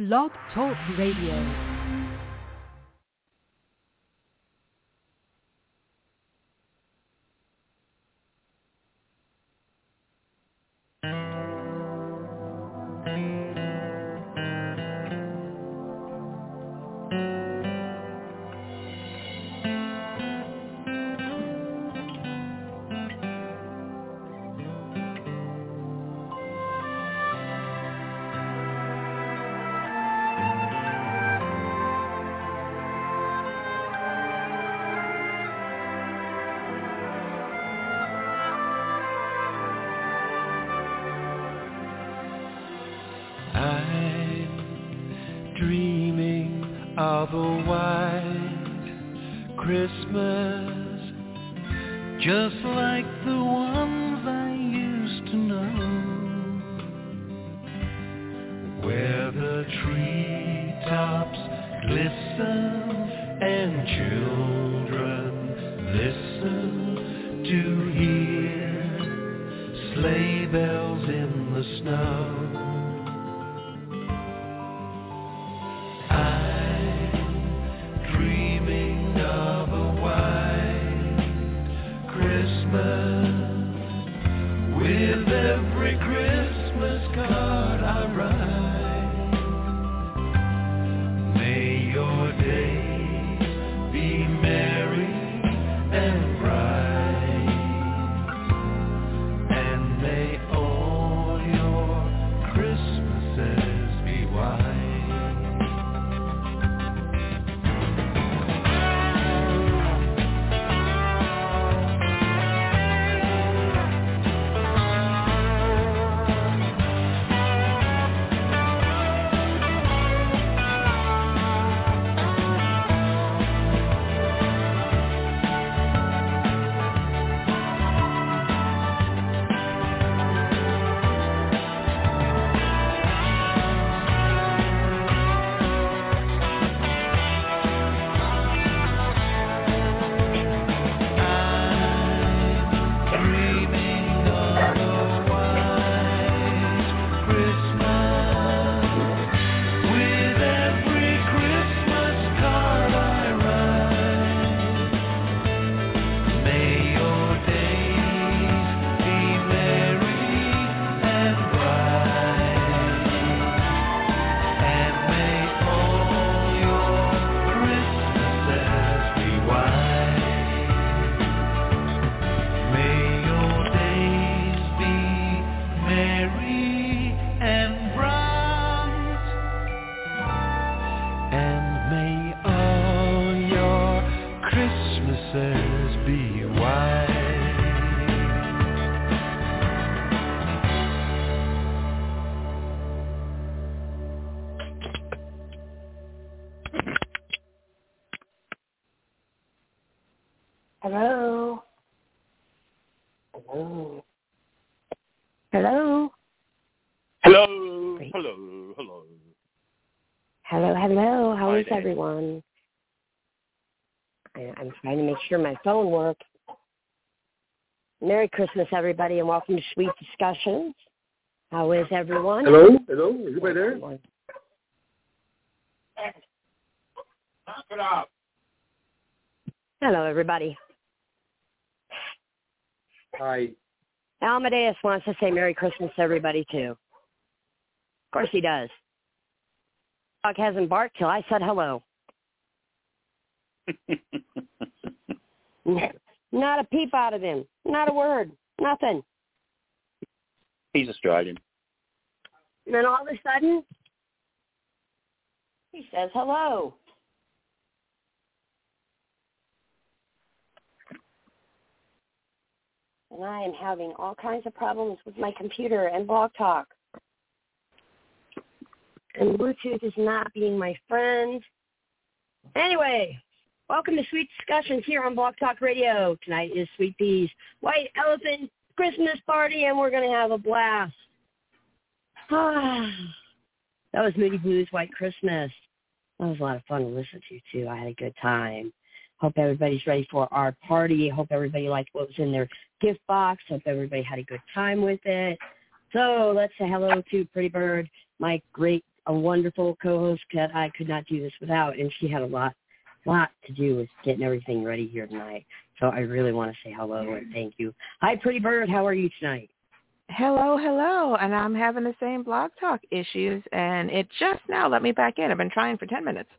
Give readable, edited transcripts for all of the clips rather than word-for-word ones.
Blog Talk Radio. Hello. Hello. Hello. Hello. Great. Hello. Hello. Hello. Hello. How Hi, is Dan. everyone? I'm trying to make sure my phone works. Merry Christmas, everybody, and welcome to Sweet Discussions. How is everyone? Hello? Hello? Is anybody there? Knock it off. Hello, everybody. Hi. Amadeus wants to say Merry Christmas to everybody, too. Of course he does. Dog hasn't barked till I said hello. Not a peep out of him. Not a word. Nothing. He's Australian. And then all of a sudden, he says hello. And I am having all kinds of problems with my computer and Blog Talk. And Bluetooth is not being my friend. Anyway, welcome to Sweet Discussions here on Blog Talk Radio. Tonight is Sweet Pea's White Elephant Christmas Party, and we're going to have a blast. That was Moody Blues White Christmas. That was a lot of fun to listen to, too. I had a good time. Hope everybody's ready for our party. Hope everybody liked what was in their gift box. Hope everybody had a good time with it. So let's say hello to Pretty Bird, my great a wonderful co-host that I could not do this without, and she had a lot to do with getting everything ready here tonight. So I really want to say hello and thank you. Hi, Pretty Bird. How are you tonight? Hello, and I'm having the same Blog Talk issues, and it just now let me back in. I've been trying for 10 minutes.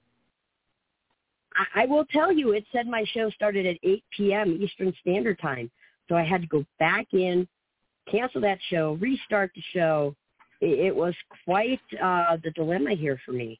I will tell you, it said my show started at 8 p.m. Eastern Standard Time, so I had to go back in, cancel that show, restart the show. It was quite the dilemma here for me.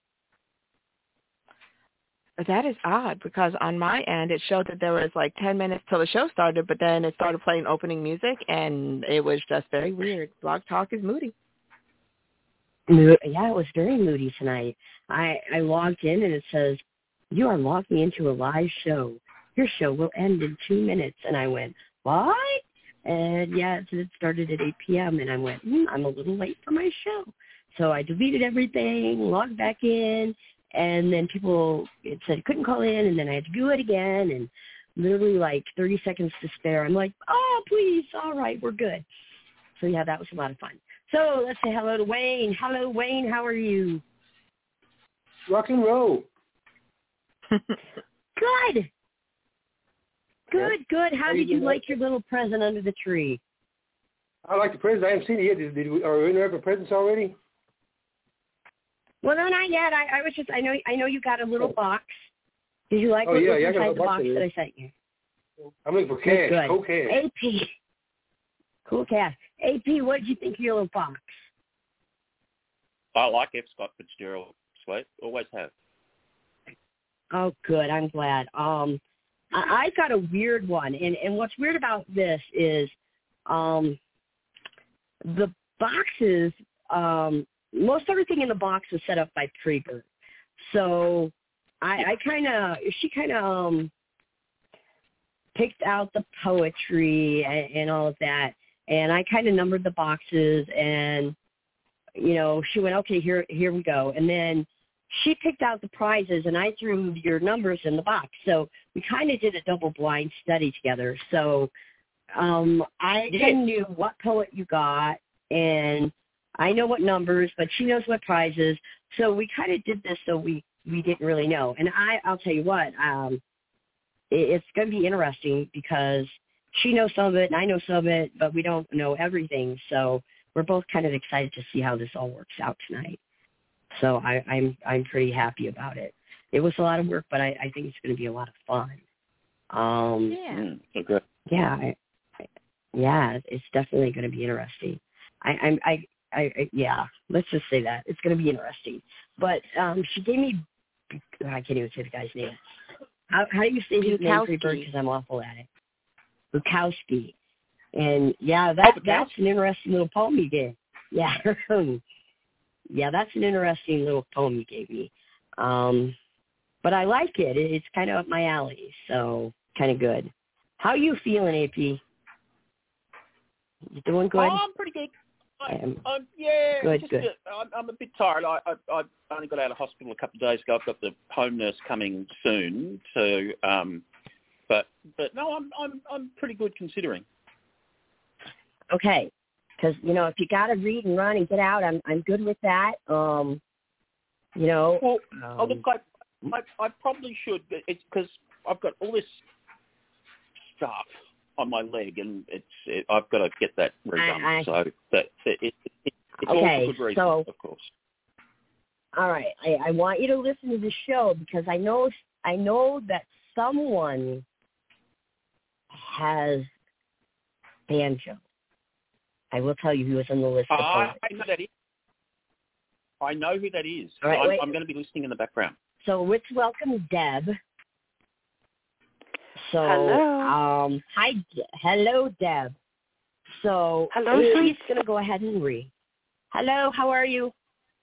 That is odd because on my end it showed that there was like 10 minutes till the show started, but then it started playing opening music, and it was just very weird. Blog Talk is moody. Yeah, it was very moody tonight. I logged in and it says, you are logging into a live show. Your show will end in 2 minutes. And I went, what? And yeah, it started at 8 p.m. And I went, I'm a little late for my show. So I deleted everything, logged back in, and then it said couldn't call in, and then I had to do it again, and literally like 30 seconds to spare. I'm like, oh, please, all right, we're good. So yeah, that was a lot of fun. So let's say hello to Wayne. Hello, Wayne, how are you? Rock and roll. Good. Good. How did you like your little present under the tree? I like the presents. I haven't seen it yet. Are we in there for presents already? Well, no, not yet. I know you got a little box. Did you like what was inside the box that I sent you? I'm looking for cash. Good. Cool cash. AP. Cool cash. AP, what did you think of your little box? I like F. Scott Fitzgerald. Sweet. Always have. Oh, good. I'm glad. I got a weird one, and what's weird about this is the boxes. Most everything in the box was set up by Preber. So she kind of picked out the poetry and all of that. And I kind of numbered the boxes, and, she went, okay, here we go. And then she picked out the prizes, and I threw your numbers in the box. So we kind of did a double blind study together. So I knew what poet you got, and I know what numbers, but she knows what prizes. So we kind of did this so we didn't really know. And I'll tell you what, it's going to be interesting because she knows some of it and I know some of it, but we don't know everything. So we're both kind of excited to see how this all works out tonight. So I'm pretty happy about it. It was a lot of work, but I think it's going to be a lot of fun. Okay. Yeah, it's definitely going to be interesting. Let's just say that. It's going to be interesting. But she gave me, I can't even say the guy's name. How do you say his name, because I'm awful at it? Bukowski. And, that's an interesting little poem you gave. Yeah. Yeah, that's an interesting little poem you gave me. But I like it. It's kind of up my alley, so kind of good. How are you feeling, AP? You doing good? Oh, I'm pretty good. Good. I'm a bit tired. I only got out of hospital a couple of days ago. I've got the home nurse coming soon. So, but no, I'm pretty good considering. Okay, because if you got to read and run and get out, I'm good with that. Well, look, I probably should. It's because I've got all this stuff on my leg, and I've got to get that redone. So it's all for good reason, of course. All right, I want you to listen to the show because I know that someone has banjo. I will tell you who was on the list. I know that is. I know who that is. All right, I'm going to be listening in the background. So let's welcome Deb. So, hello. Hello, Deb. So, hello, she's going to go ahead and read. Hello, how are you?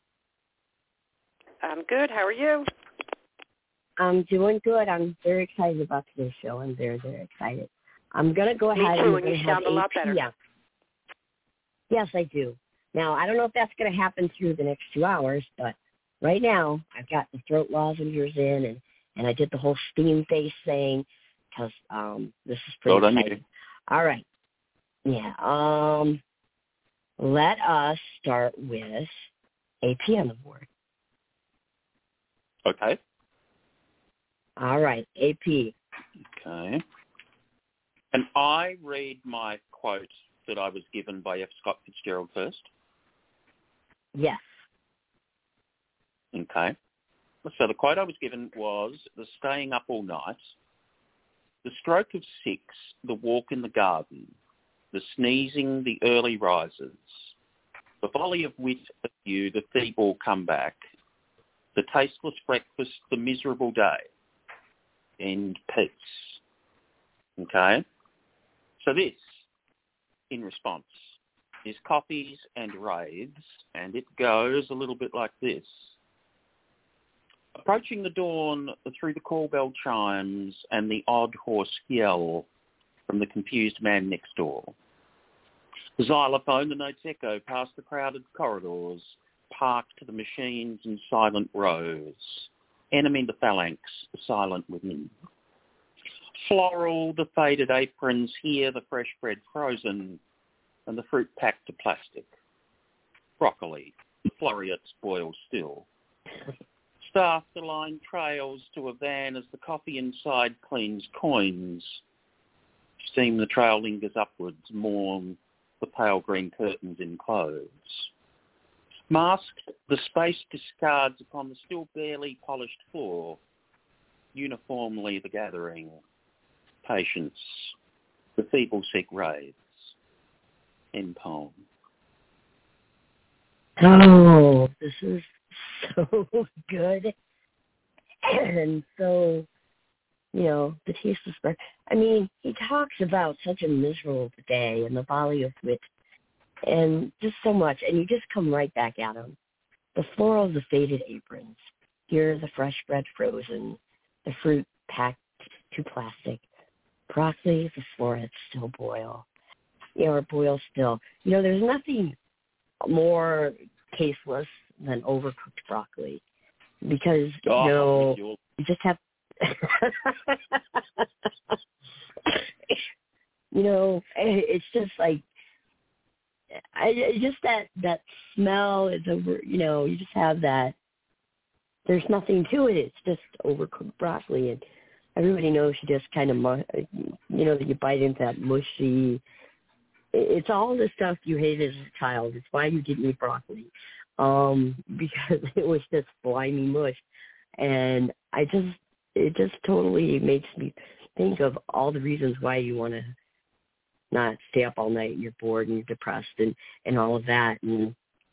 I'm good. How are you? I'm doing good. I'm very excited about today's show. I'm very, very excited. I'm going to go ahead Me too, and you sound a lot better. Yes, I do. Now, I don't know if that's going to happen through the next 2 hours, but right now I've got the throat lozenges in, and I did the whole steam face thing because this is pretty exciting. All right. Yeah. Let us start with AP on the board. Okay. All right, AP. Okay. And I read my quote that I was given by F. Scott Fitzgerald first? Yes. Okay. So the quote I was given was, the staying up all night, the stroke of 6, the walk in the garden, the sneezing, the early rises, the volley of wit at you, the feeble comeback, the tasteless breakfast, the miserable day, and peace. Okay? So this, in response, is Coffees and Raids, and it goes a little bit like this. Approaching the dawn through the call bell chimes and the odd hoarse yell from the confused man next door. The xylophone, the notes echo past the crowded corridors, parked the machines in silent rows, enemy the phalanx, silent within. Floral, the faded aprons, here the fresh bread frozen, and the fruit packed to plastic. Broccoli, the florets boiled still. Staff the line trails to a van as the coffee inside cleans coins. Steam the trail lingers upwards, mourn the pale green curtains in clothes. Masked, the space discards upon the still barely polished floor, uniformly the gathering. Patience, the feeble seek raids. End poem. Oh, this is so good. And so, the tasteless bread. I mean, he talks about such a miserable day and the volley of wit and just so much. And you just come right back at him. The floral, the faded aprons. Here, the fresh bread frozen. The fruit packed to plastic. Broccoli, the florets still boil. Or boil still. There's nothing more tasteless than overcooked broccoli. Because, you just have... it's just like... just that smell is over, you just have that... There's nothing to it. It's just overcooked broccoli. And everybody knows you just kind of, that you bite into that mushy... It's all the stuff you hated as a child. It's why you didn't eat broccoli, because it was just slimy mush. And it just totally makes me think of all the reasons why you want to not stay up all night and you're bored and you're depressed and all of that. And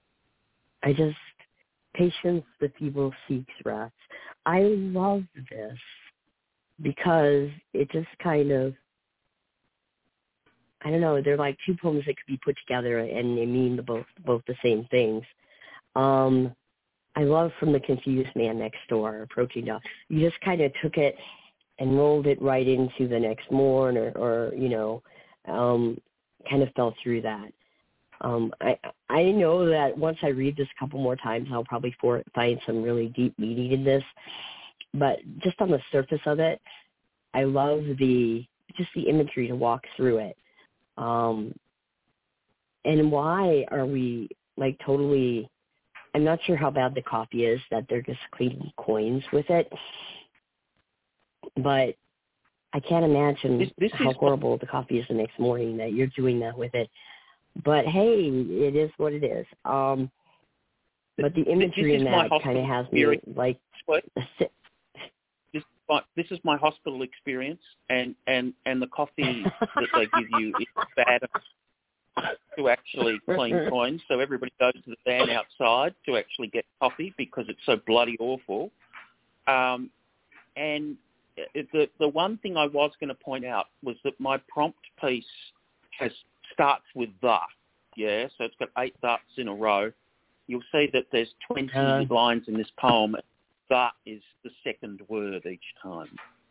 patience the feeble seeks rest. I love this because it just kind of, I don't know, they're like two poems that could be put together and they mean both the same things. I love From the Confused Man Next Door, Approaching Dawn. You just kind of took it and rolled it right into the next morn or kind of fell through that. I know that once I read this a couple more times, I'll probably find some really deep meaning in this. But just on the surface of it, I love the imagery to walk through it. And why are we like totally, I'm not sure how bad the coffee is that they're just cleaning coins with it, but I can't imagine how horrible the coffee is the next morning that you're doing that with it. But hey, it is what it is. But the imagery in that kind of has me like... This is my hospital experience, and the coffee that they give you is bad to actually clean coins. So everybody goes to the van outside to actually get coffee because it's so bloody awful. And the one thing I was going to point out was that my prompt piece starts with the. Yeah, so it's got 8 thus in a row. You'll see that there's 20 lines in this poem. That is the second word each time.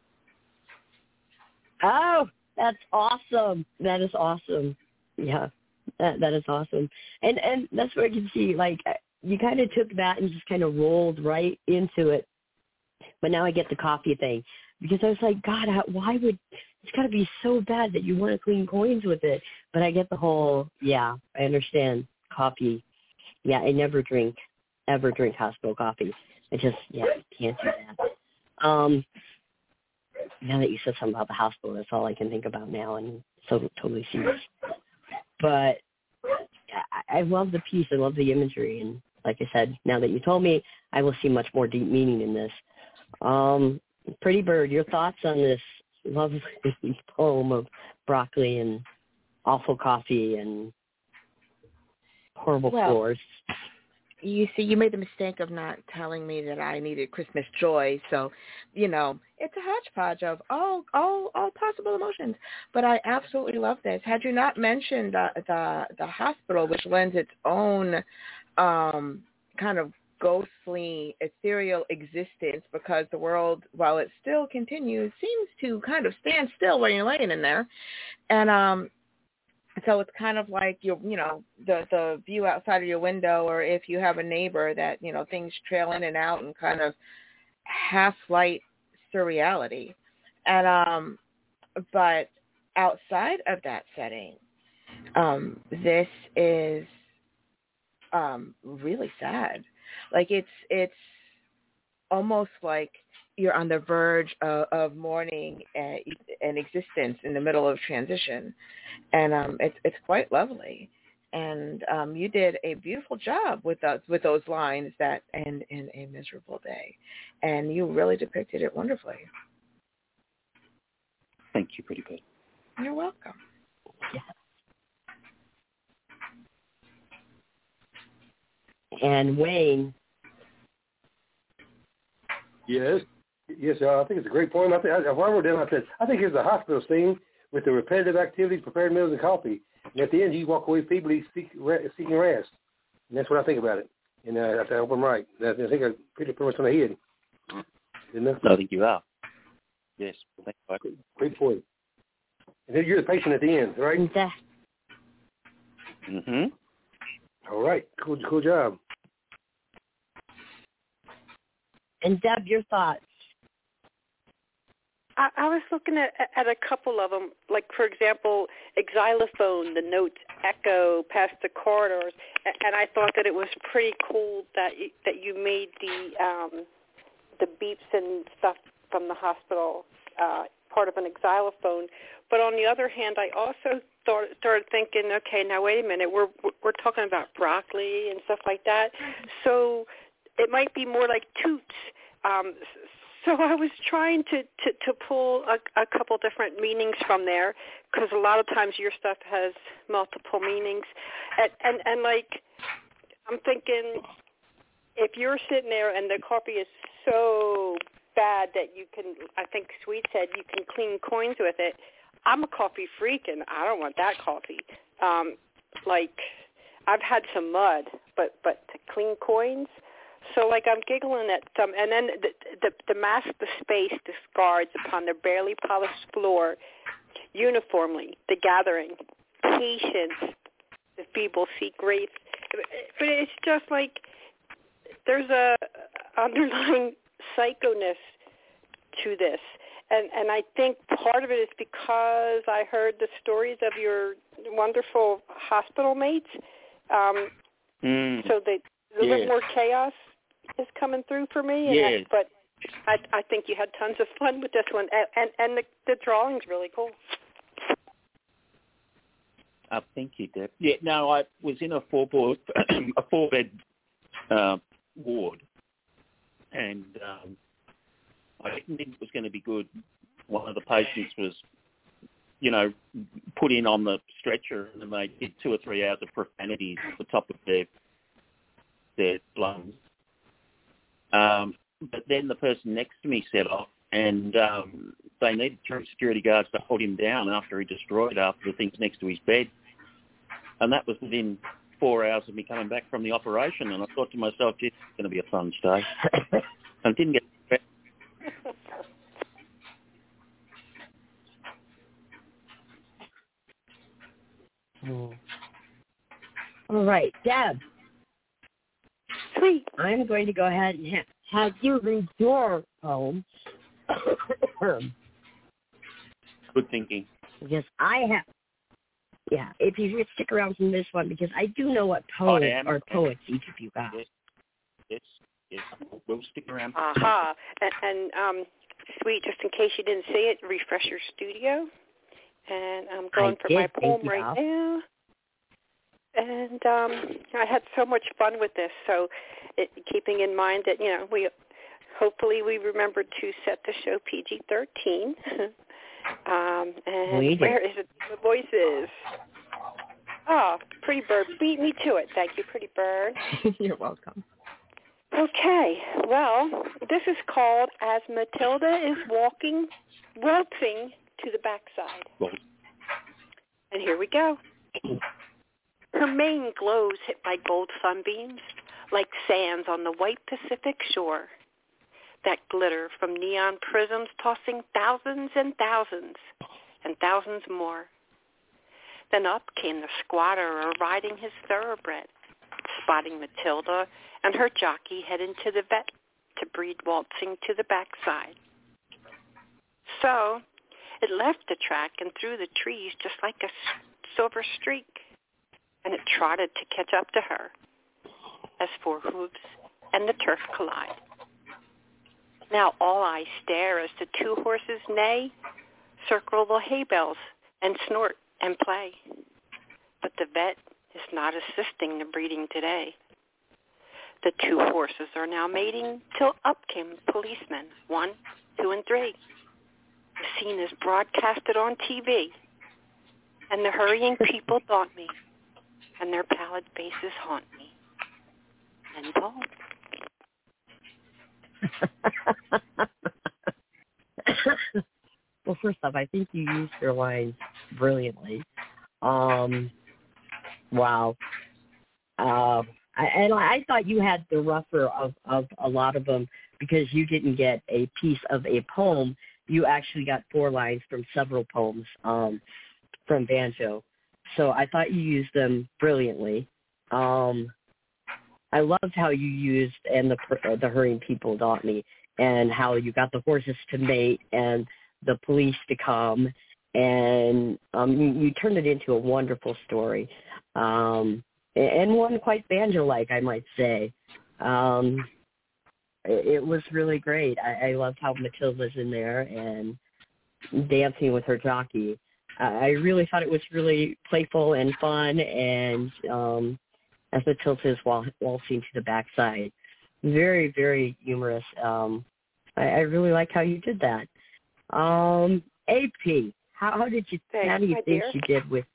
Oh, that's awesome. That is awesome. Yeah, that is awesome. And that's where you can see, like, you kind of took that and just kind of rolled right into it. But now I get the coffee thing. Because I was like, God, why would, it's got to be so bad that you want to clean coins with it. But I get the whole, yeah, I understand, coffee. Yeah, I never drink hospital coffee. I can't do that. Now that you said something about the hospital, that's all I can think about now, and so totally serious. But I love the piece. I love the imagery, and like I said, now that you told me, I will see much more deep meaning in this. Pretty Bird, your thoughts on this lovely poem of broccoli and awful coffee and horrible floors? You see, you made the mistake of not telling me that I needed Christmas joy. So, it's a hodgepodge of all possible emotions. But I absolutely love this. Had you not mentioned the hospital, which lends its own kind of ghostly, ethereal existence, because the world, while it still continues, seems to kind of stand still when you're laying in there. And so it's kind of like the view outside of your window, or if you have a neighbor that, things trail in and out and kind of half-light surreality. And but outside of that setting, this is really sad. Like it's almost like you're on the verge of mourning an existence in the middle of transition, and it's quite lovely. And you did a beautiful job with those lines that end in a miserable day, and you really depicted it wonderfully. Thank you, Pretty Bird. You're welcome. Yeah. And Wayne. Yes, I think it's a great poem. I wrote down, I said, I think it's a hospital scene with the repetitive activities, prepared meals, and coffee. And at the end, you walk away feebly seeking rest. And that's what I think about it. And I hope I'm right. I think I pretty much on the head. Didn't I? No, I think you are. Yes. Great point. And then you're the patient at the end, right? Mm-hmm. All right. Cool job. And Deb, your thoughts? I was looking at a couple of them, like, for example, xylophone, the notes echo past the corridors, and I thought that it was pretty cool that you made the beeps and stuff from the hospital part of an xylophone. But on the other hand, I also started thinking, okay, now wait a minute, we're talking about broccoli and stuff like that, so it might be more like toots. So I was trying to pull a couple different meanings from there, because a lot of times your stuff has multiple meanings. And like, I'm thinking, if you're sitting there and the coffee is so bad that you can, I think Sweet said, you can clean coins with it. I'm a coffee freak, and I don't want that coffee. Like, I've had some mud, but to clean coins. So, like, I'm giggling at some, and then the mask the space discards upon the barely polished floor, uniformly, the gathering, patience, the feeble seek grace. But it's just like there's a underlying psychoness to this. And I think part of it is because I heard the stories of your wonderful hospital mates. So a little bit more chaos is coming through for me. Yes. But I think you had tons of fun with this one. And the drawing's really cool. Thank you, Deb. Yeah, no, I was in a four-bed ward, and I didn't think it was going to be good. One of the patients was, put in on the stretcher, and then they did 2 or 3 hours of profanities at the top of their lungs. But then the person next to me set off, and they needed 3 security guards to hold him down after he destroyed half the things next to his bed. And that was within 4 hours of me coming back from the operation. And I thought to myself, gee, it's going to be a fun stay. And didn't get back. All right, Deb. Sweet. I'm going to go ahead and have you read your poem. Good thinking. Because I have, if you could stick around from this one, because I do know what poets or poets each of you got. Yes. Yes, we'll stick around. Aha. And Sweet, just in case you didn't see it, refresh your studio. And I'm going for my poem right now. And I had so much fun with this. So keeping in mind that, hopefully we remembered to set the show PG-13. And where is it? The voices. Oh, Pretty Bird, beat me to it. Thank you, Pretty Bird. You're welcome. Okay, well, this is called As Matilda is Waltzing to the Backside. And here we go. Her mane glows hit by gold sunbeams like sands on the white Pacific shore that glitter from neon prisms tossing thousands and thousands and thousands more. Then up came the squatter riding his thoroughbred, spotting Matilda and her jockey heading to the vet to breed waltzing to the backside. So it left the track and through the trees just like a silver streak, and it trotted to catch up to her as four hooves and the turf collide. Now all eyes stare as the two horses neigh, circle the hay bales and snort and play. But the vet is not assisting the breeding today. The two horses are now mating till up came policemen, 1, 2, and 3. The scene is broadcasted on TV, and the hurrying people daunt me, and their pallid faces haunt me. And Paul. Well, first off, I think you used your lines brilliantly. Wow. I thought you had the rougher of a lot of them because you didn't get a piece of a poem. You actually got 4 lines from several poems from Banjo. So I thought you used them brilliantly. I loved how you used and the hurrying people daunt me, and how you got the horses to mate and the police to come, and you turned it into a wonderful story, and one quite Banjo-like, I might say. It was really great. I loved how Matilda's in there and dancing with her jockey. I really thought it was really playful and fun, and as Matilda is waltzing to the backside. Very, very humorous. I really like how you did that. AP, how do you think you did with?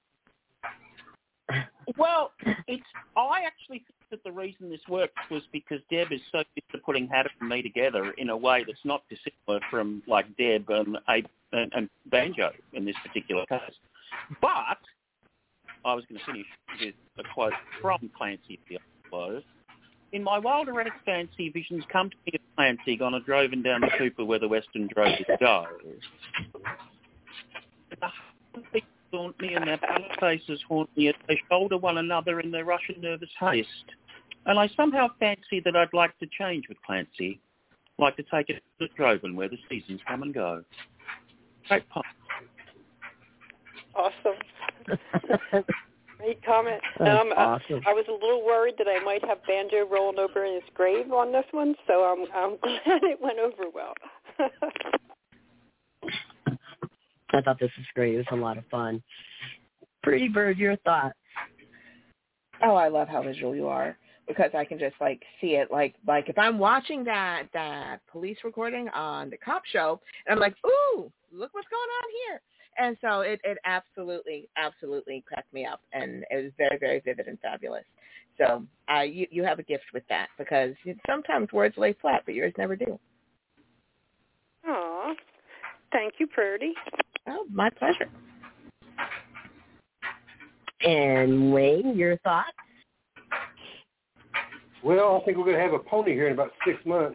Well, I actually think that the reason this works was because Deb is so used to putting Hatter and me together in a way that's not dissimilar from like Deb and Banjo in this particular case. But I was going to finish with a quote from Clancy Fields. In my wild erratic fancy, visions come to me of Clancy gone a droving down the Cooper where the western drovers go. The people daunt me and their pale faces haunt me as they shoulder one another in their rush and nervous haste. And I somehow fancy that I'd like to change with Clancy, like to take it to Droven where the seasons come and go. Great poem. Awesome. Great comment. Awesome. I was a little worried that I might have Banjo rolling over in his grave on this one, so I'm glad it went over well. I thought this was great. It was a lot of fun. Pretty Bird, your thoughts? Oh, I love how visual you are, because I can just see it like if I'm watching that police recording on the cop show, and I'm like, ooh, look what's going on here. And so it absolutely cracked me up, and it was very, very vivid and fabulous. So you have a gift with that, because sometimes words lay flat, but yours never do. Aw, thank you, Purdy. Oh, my pleasure. And Wayne, your thoughts? Well, I think we're going to have a pony here in about 6 months.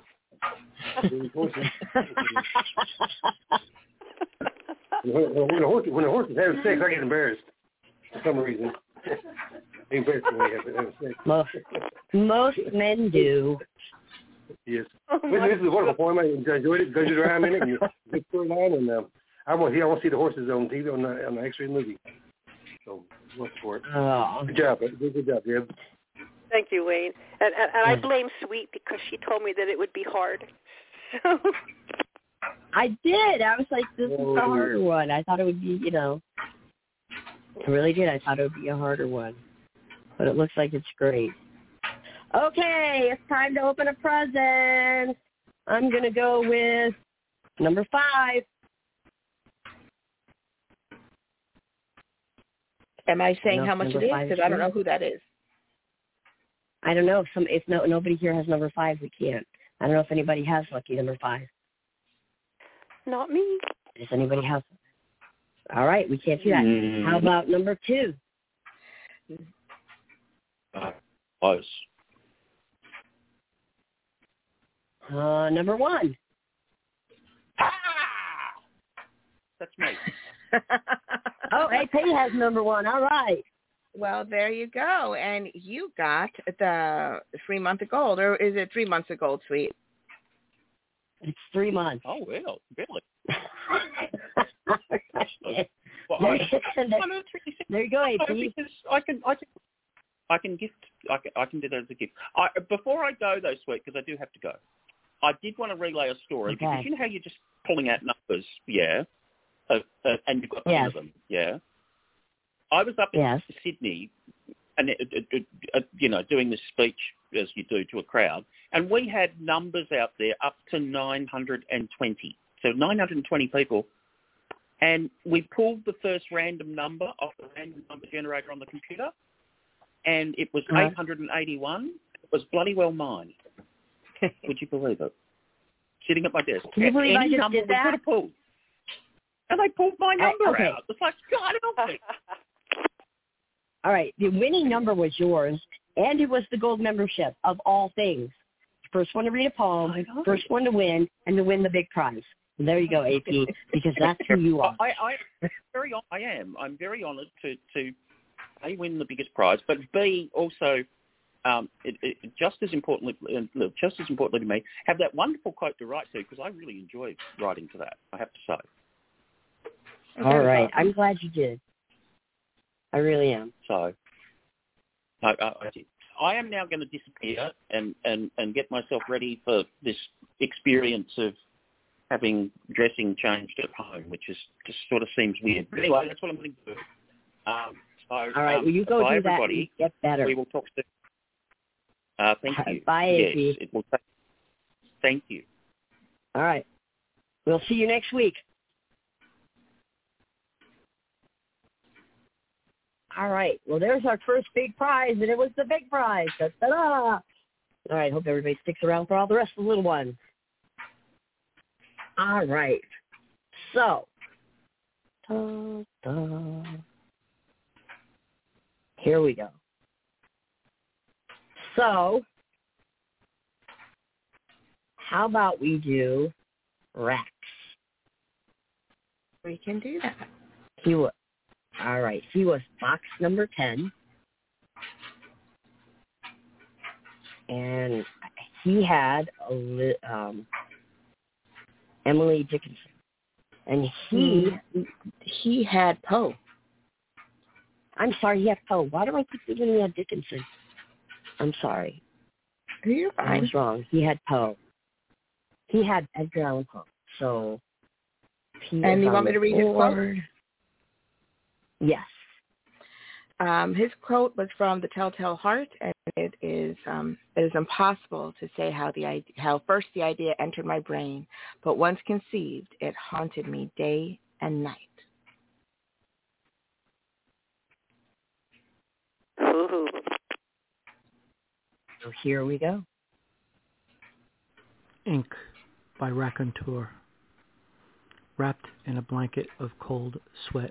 When the horse is having sex, I get embarrassed for some reason. Embarrassed when we have sex. Most men do. Yes. This is a wonderful poem. I enjoyed it. Goes around in it, and you good storyline, and I want to see the horses on TV on the X-ray movie. So look for it. Oh. Good job, Deb. Thank you, Wayne. And I blame Sweet because she told me that it would be hard. So I did. I was like, this is a harder one. I thought it would be, I really did. I thought it would be a harder one. But it looks like it's great. Okay, it's time to open a present. I'm going to go with number 5. Am I saying how much it is? Because I don't know who that is. I don't know. If nobody here has number 5, we can't. I don't know if anybody has lucky number 5. Not me. Does anybody have? All right, we can't do that. How about number 2? Close. Number 1. Ah! That's me. Oh, AP has number 1. All right. Well, there you go. And you got the 3 month of gold, or is it 3 months of gold, Sweet? It's 3 months. Oh, well, really? Well, there you go, AP. Because I can do that as a gift. Before I go, though, Sweet, because I do have to go, I did want to relay a story, because you know how you're just pulling out numbers, and you've got 10 of them, I was up in Sydney, and doing this speech as you do to a crowd, and we had numbers out there up to 920. So 920 people, and we pulled the first random number off the random number generator on the computer, and it was 881. It was bloody well mine. Would you believe it? Sitting at my desk. Can you believe I just number did that? We could have pulled. And they pulled my number out. It's like, God help me. All right, the winning number was yours, and it was the gold membership of all things. First one to read a poem, first one to win, and to win the big prize. And there you go, AP, because that's who you are. I am. I'm very honoured to A, win the biggest prize, but B, also, just as importantly to me, have that wonderful quote to write to, because I really enjoy writing to that, I have to say. All right. I'm glad you did. I really am. So, I am now going to disappear and get myself ready for this experience of having dressing changed at home, which is just sort of seems weird. But anyway, that's what I'm going to do. All right. Well, you go do that and get better. We will talk soon. Thank you. Bye, AP. Yes, it will thank you. All right. We'll see you next week. All right. Well, there's our first big prize, and it was the big prize. Ta-da! All right. Hope everybody sticks around for all the rest of the little ones. All right. So, here we go. So, how about we do Rex? We can do that. All right. He was box number 10. And he had Emily Dickinson. And he had Poe. I'm sorry, he had Poe. Why do I keep thinking he had Dickinson? I'm sorry. You're fine. I was wrong. He had Poe. He had Edgar Allan Poe. So, and you want me to read his quote? Yes. His quote was from The Telltale Heart, and it is impossible to say how first the idea entered my brain, but once conceived, it haunted me day and night. Ooh. So here we go. Ink by Raconteur. Wrapped in a blanket of cold sweat,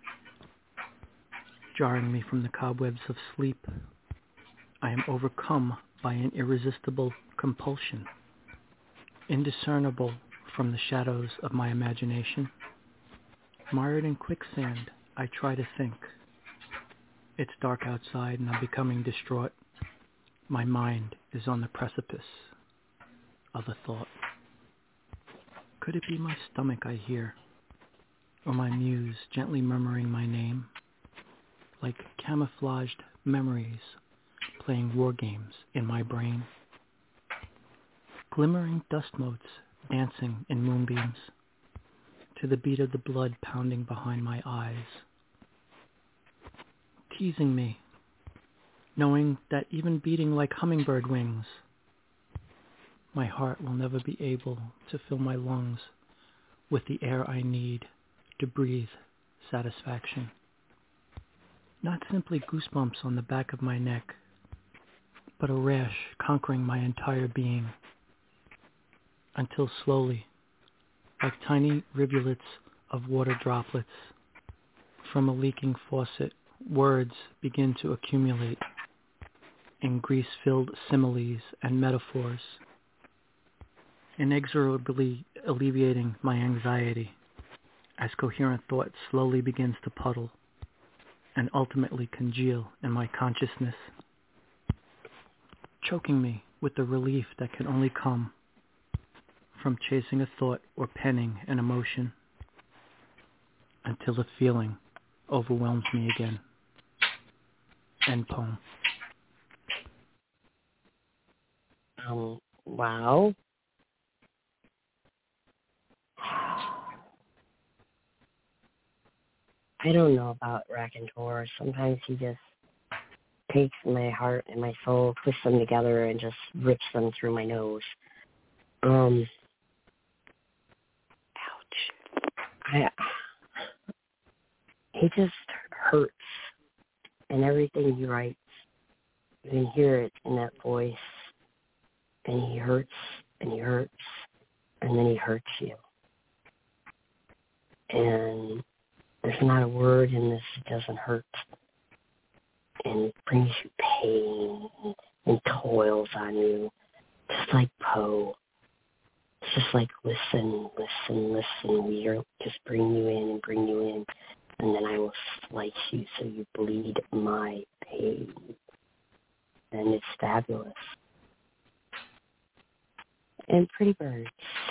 jarring me from the cobwebs of sleep, I am overcome by an irresistible compulsion, indiscernible from the shadows of my imagination. Mired in quicksand, I try to think. It's dark outside and I'm becoming distraught. My mind is on the precipice of a thought. Could it be my stomach I hear, or my muse gently murmuring my name? Like camouflaged memories, playing war games in my brain. Glimmering dust motes dancing in moonbeams to the beat of the blood pounding behind my eyes. Teasing me, knowing that even beating like hummingbird wings, my heart will never be able to fill my lungs with the air I need to breathe satisfaction. Not simply goosebumps on the back of my neck, but a rash conquering my entire being, until slowly, like tiny rivulets of water droplets from a leaking faucet, words begin to accumulate in grease-filled similes and metaphors, inexorably alleviating my anxiety as coherent thought slowly begins to puddle and ultimately congeal in my consciousness, choking me with the relief that can only come from chasing a thought or penning an emotion until the feeling overwhelms me again. End poem. Wow. I don't know about Raconteur. Sometimes he just takes my heart and my soul, twists them together, and just rips them through my nose. Ouch. He just hurts in everything he writes. You can hear it in that voice. And he hurts, and he hurts, and then he hurts you. And there's not a word in this that doesn't hurt. And it brings you pain and toils on you, just like Poe. It's just like listen, we'll just bring you in, and then I will slice you so you bleed my pain. And it's fabulous. And Pretty Birds.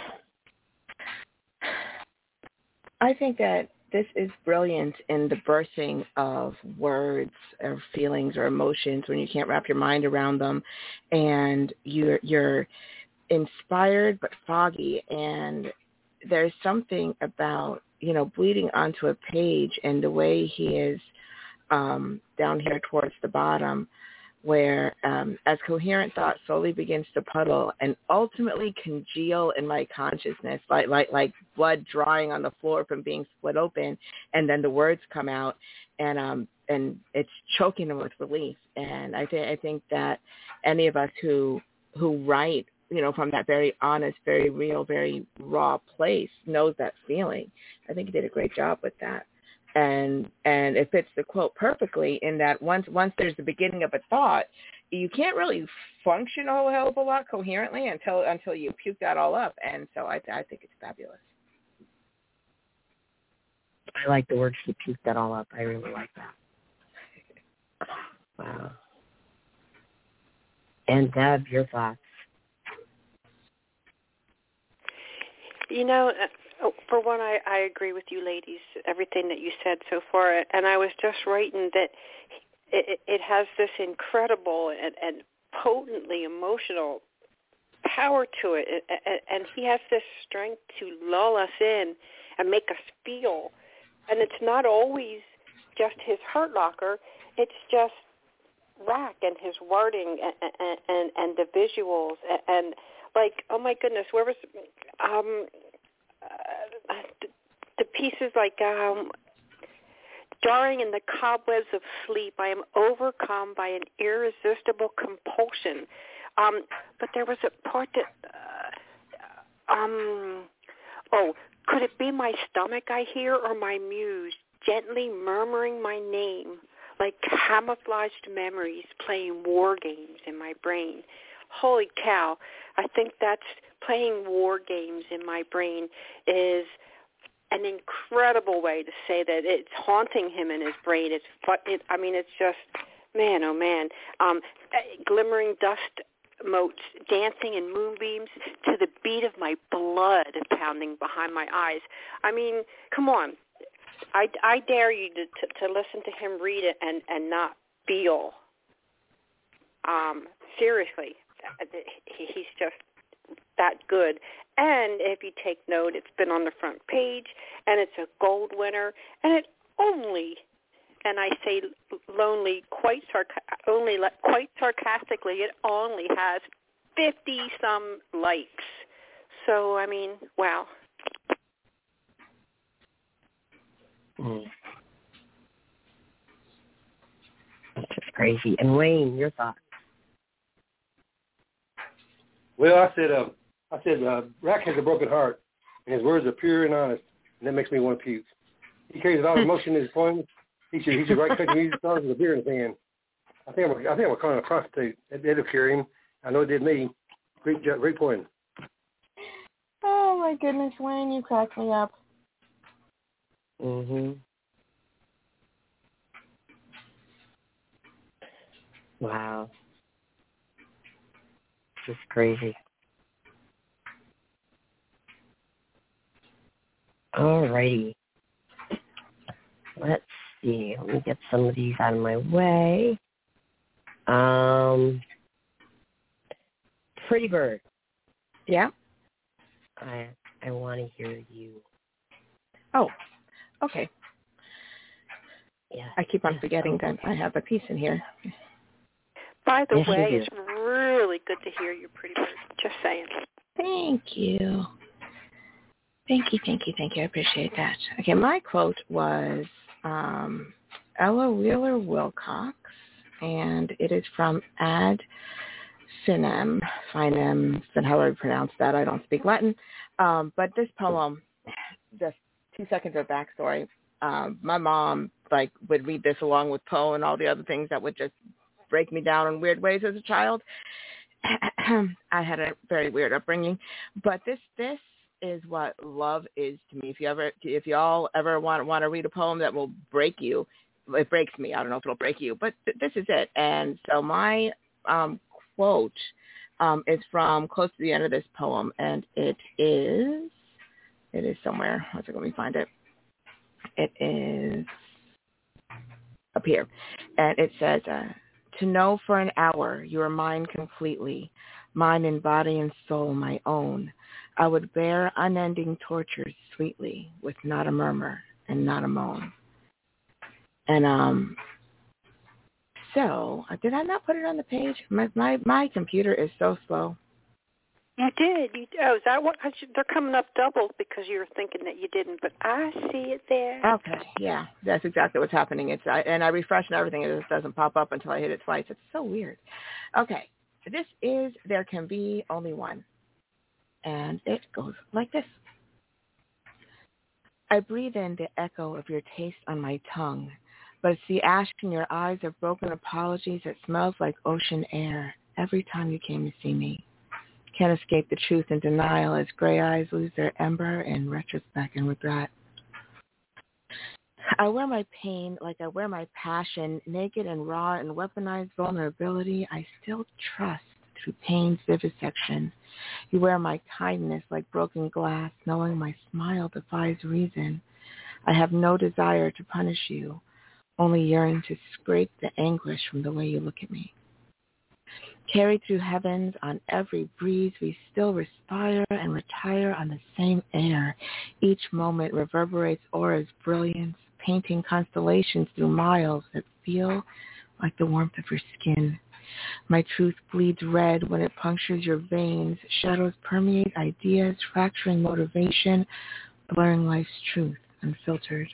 I think that this is brilliant in the bursting of words or feelings or emotions when you can't wrap your mind around them, and you're inspired but foggy, and there's something about, bleeding onto a page and the way he is down here towards the bottom, where as coherent thought slowly begins to puddle and ultimately congeal in my consciousness, like blood drying on the floor from being split open, and then the words come out, and it's choking them with relief. And I think that any of us who write, from that very honest, very real, very raw place knows that feeling. I think he did a great job with that. And it fits the quote perfectly in that once there's the beginning of a thought, you can't really function a whole hell of a lot coherently until you puke that all up. And so I think it's fabulous. I like the words to puke that all up. I really like that. Wow. And Deb, your thoughts? For one, I agree with you ladies, everything that you said so far. And I was just writing that it has this incredible and potently emotional power to it. And he has this strength to lull us in and make us feel. And it's not always just his hurt locker. It's just Rack and his wording and the visuals. And like, oh my goodness, where was... the pieces like jarring in the cobwebs of sleep, I am overcome by an irresistible compulsion. But there was a part that, could it be my stomach I hear or my muse gently murmuring my name, like camouflaged memories playing war games in my brain? Holy cow, I think that's playing war games in my brain is an incredible way to say that it's haunting him in his brain. It's just, man, oh man. Glimmering dust motes dancing in moonbeams to the beat of my blood pounding behind my eyes. I mean, come on. I dare you to listen to him read it and not feel. Seriously, he's just that good. And if you take note, it's been on the front page, and it's a gold winner, and it only, and I say lonely quite sarcastically, it only has 50-some likes. So, I mean, wow. That's just crazy. And Wayne, your thoughts? Well, I said, Rack has a broken heart, and his words are pure and honest, and that makes me want to puke. He carries a lot of emotion in his poems. He should write country music songs with a beer in his hand. I think I'm going to prostitute. That'll cure him. I know it did me. Great poem. Oh my goodness, Wayne, you cracked me up. Wow. This is crazy. Alrighty. Let's see. Let me get some of these out of my way. Pretty Bird. Yeah? I want to hear you. Oh, okay. Yeah. I keep on forgetting that I have a piece in here. By the way, it's really good to hear you, Pretty Bird. Just saying. Thank you. Thank you. I appreciate that. Okay, my quote was Ella Wheeler Wilcox, and it is from Ad Finem, however you pronounce that. I don't speak Latin. But this poem, just 2 seconds of backstory. My mom would read this along with Poe and all the other things that would just break me down in weird ways as a child. I had a very weird upbringing, but this is what love is to me. If y'all ever want to read a poem that will break you, it breaks me. I don't know if it'll break you, but this is it. And so my quote is from close to the end of this poem, and it is somewhere. Let me find it. It is up here, and it says, to know for an hour you are mine completely, mine in body and soul my own, I would bear unending tortures sweetly, with not a murmur and not a moan. And so, did I not put it on the page? My computer is so slow. You did. Is that what? They're coming up double because you were thinking that you didn't, but I see it there. Okay, yeah, that's exactly what's happening. And I refresh and everything, and it just doesn't pop up until I hit it twice. It's so weird. Okay, this is There Can Be Only One, and it goes like this. I breathe in the echo of your taste on my tongue, but it's the ash in your eyes of broken apologies that smells like ocean air every time you came to see me. Can't escape the truth and denial as gray eyes lose their ember in retrospect and regret. I wear my pain like I wear my passion, naked and raw and weaponized vulnerability. I still trust through pain's vivisection. You wear my kindness like broken glass, knowing my smile defies reason. I have no desire to punish you, only yearn to scrape the anguish from the way you look at me. Carried through heavens on every breeze, we still respire and retire on the same air. Each moment reverberates aura's brilliance, painting constellations through miles that feel like the warmth of your skin. My truth bleeds red when it punctures your veins. Shadows permeate ideas, fracturing motivation, blurring life's truth unfiltered.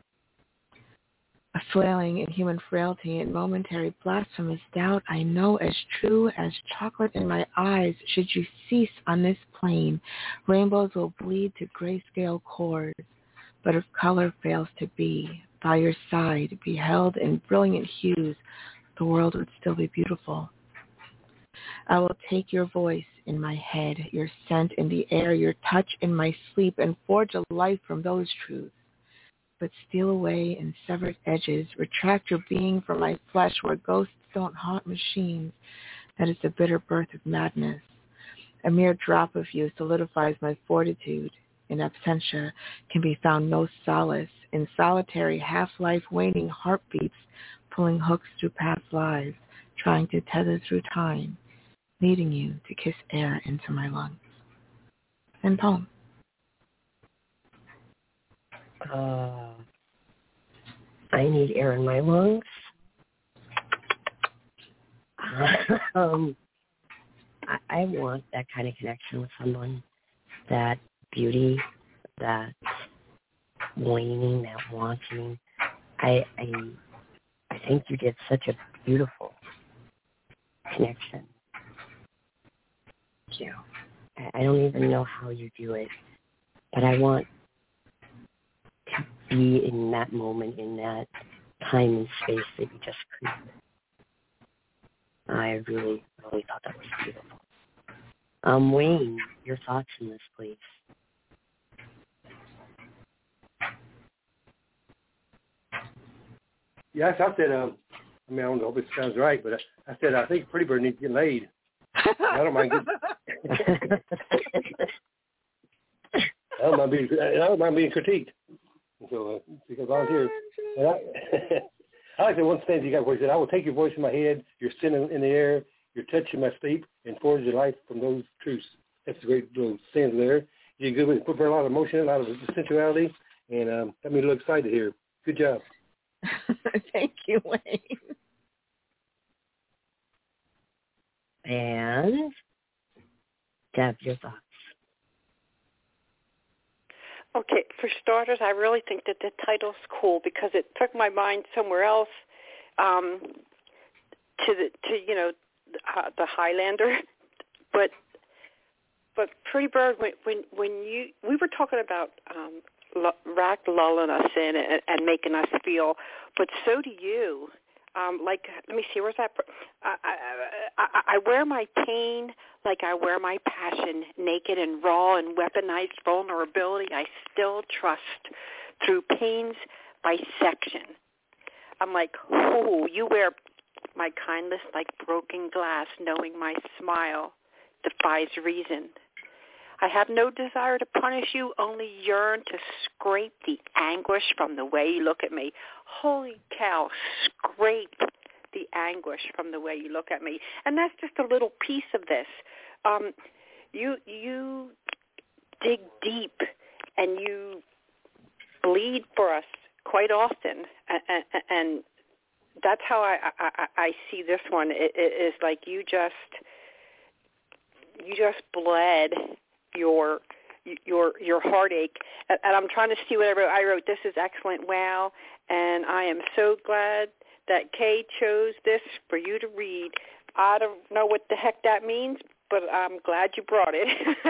A flailing in human frailty and momentary blasphemous doubt I know as true as chocolate in my eyes. Should you cease on this plane, rainbows will bleed to grayscale chords. But if color fails to be, by your side, beheld in brilliant hues, the world would still be beautiful. I will take your voice in my head, your scent in the air, your touch in my sleep, and forge a life from those truths. But steal away in severed edges, retract your being from my flesh where ghosts don't haunt machines. That is the bitter birth of madness. A mere drop of you solidifies my fortitude. In absentia can be found no solace. In solitary half-life waning heartbeats, pulling hooks through past lives, trying to tether through time, needing you to kiss air into my lungs. And poem. I need air in my lungs. I want that kind of connection with someone, that beauty, that waning, that wanting. I think you did such a beautiful connection. Thank you. I don't even know how you do it, but I want to be in that moment, in that time and space that you just created. I really, really thought that was beautiful. Wayne, your thoughts on this, please. Yes, I said, I don't know if it sounds right, but I said I think Pretty Bird needs to get laid. I don't mind I don't mind being critiqued. So, because volunteers. I like the one stanza you got where he said, I will take your voice in my head, your sin in the air, your touch in my sleep, and forge your life from those truths. That's a great little stanza there. You good with put a lot of emotion, a lot of sensuality, and got me a little excited here. Good job. Thank you, Wayne. And Deb, your thoughts? Okay, for starters, I really think that the title's cool because it took my mind somewhere else, to the Highlander, but Pretty Bird, when we were talking about Rack lulling us in and making us feel, but so do you. Let me see, where's that? I wear my pain like I wear my passion, naked and raw and weaponized vulnerability. I still trust through pain's bisection. I'm like, oh, you wear my kindness like broken glass, knowing my smile defies reason. I have no desire to punish you, only yearn to scrape the anguish from the way you look at me. Holy cow, scrape the anguish from the way you look at me. And that's just a little piece of this. You dig deep and you bleed for us quite often, and that's how I see this one. It is like you just bled your heartache, and I'm trying to see what I wrote. This is excellent, wow, and I am so glad that Kay chose this for you to read. I don't know what the heck that means, but I'm glad you brought it.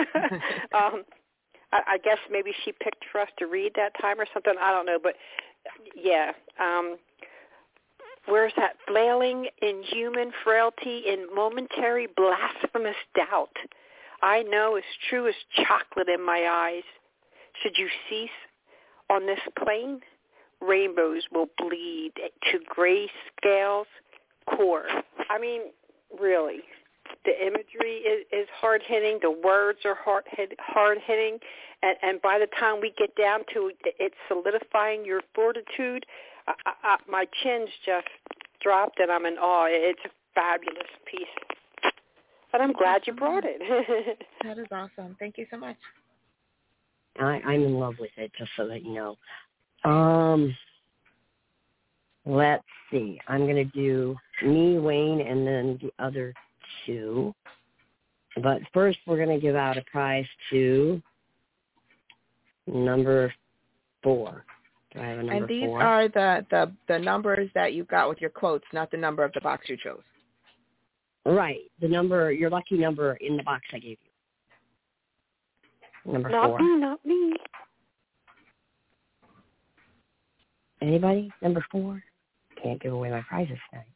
I guess maybe she picked for us to read that time or something. I don't know, but yeah. Where's that? Flailing in human frailty, in momentary blasphemous doubt. I know as true as chocolate in my eyes. Should you cease on this plane, rainbows will bleed to gray scales core. I mean, really, the imagery is hard-hitting. The words are hard-hitting. And by the time we get down to it solidifying your fortitude, my chin's just dropped and I'm in awe. It's a fabulous piece. And I'm glad you brought it. That is awesome. Thank you so much. I'm in love with it, just so that you know. Let's see. I'm going to do me, Wayne, and then the other two. But first, we're going to give out a prize to number 4. Do I have a number 4? And these are the numbers that you got with your quotes, not the number of the box you chose. Right. The number, your lucky number in the box I gave you. Number 4. Not me. Anybody? Number 4? Can't give away my prizes tonight.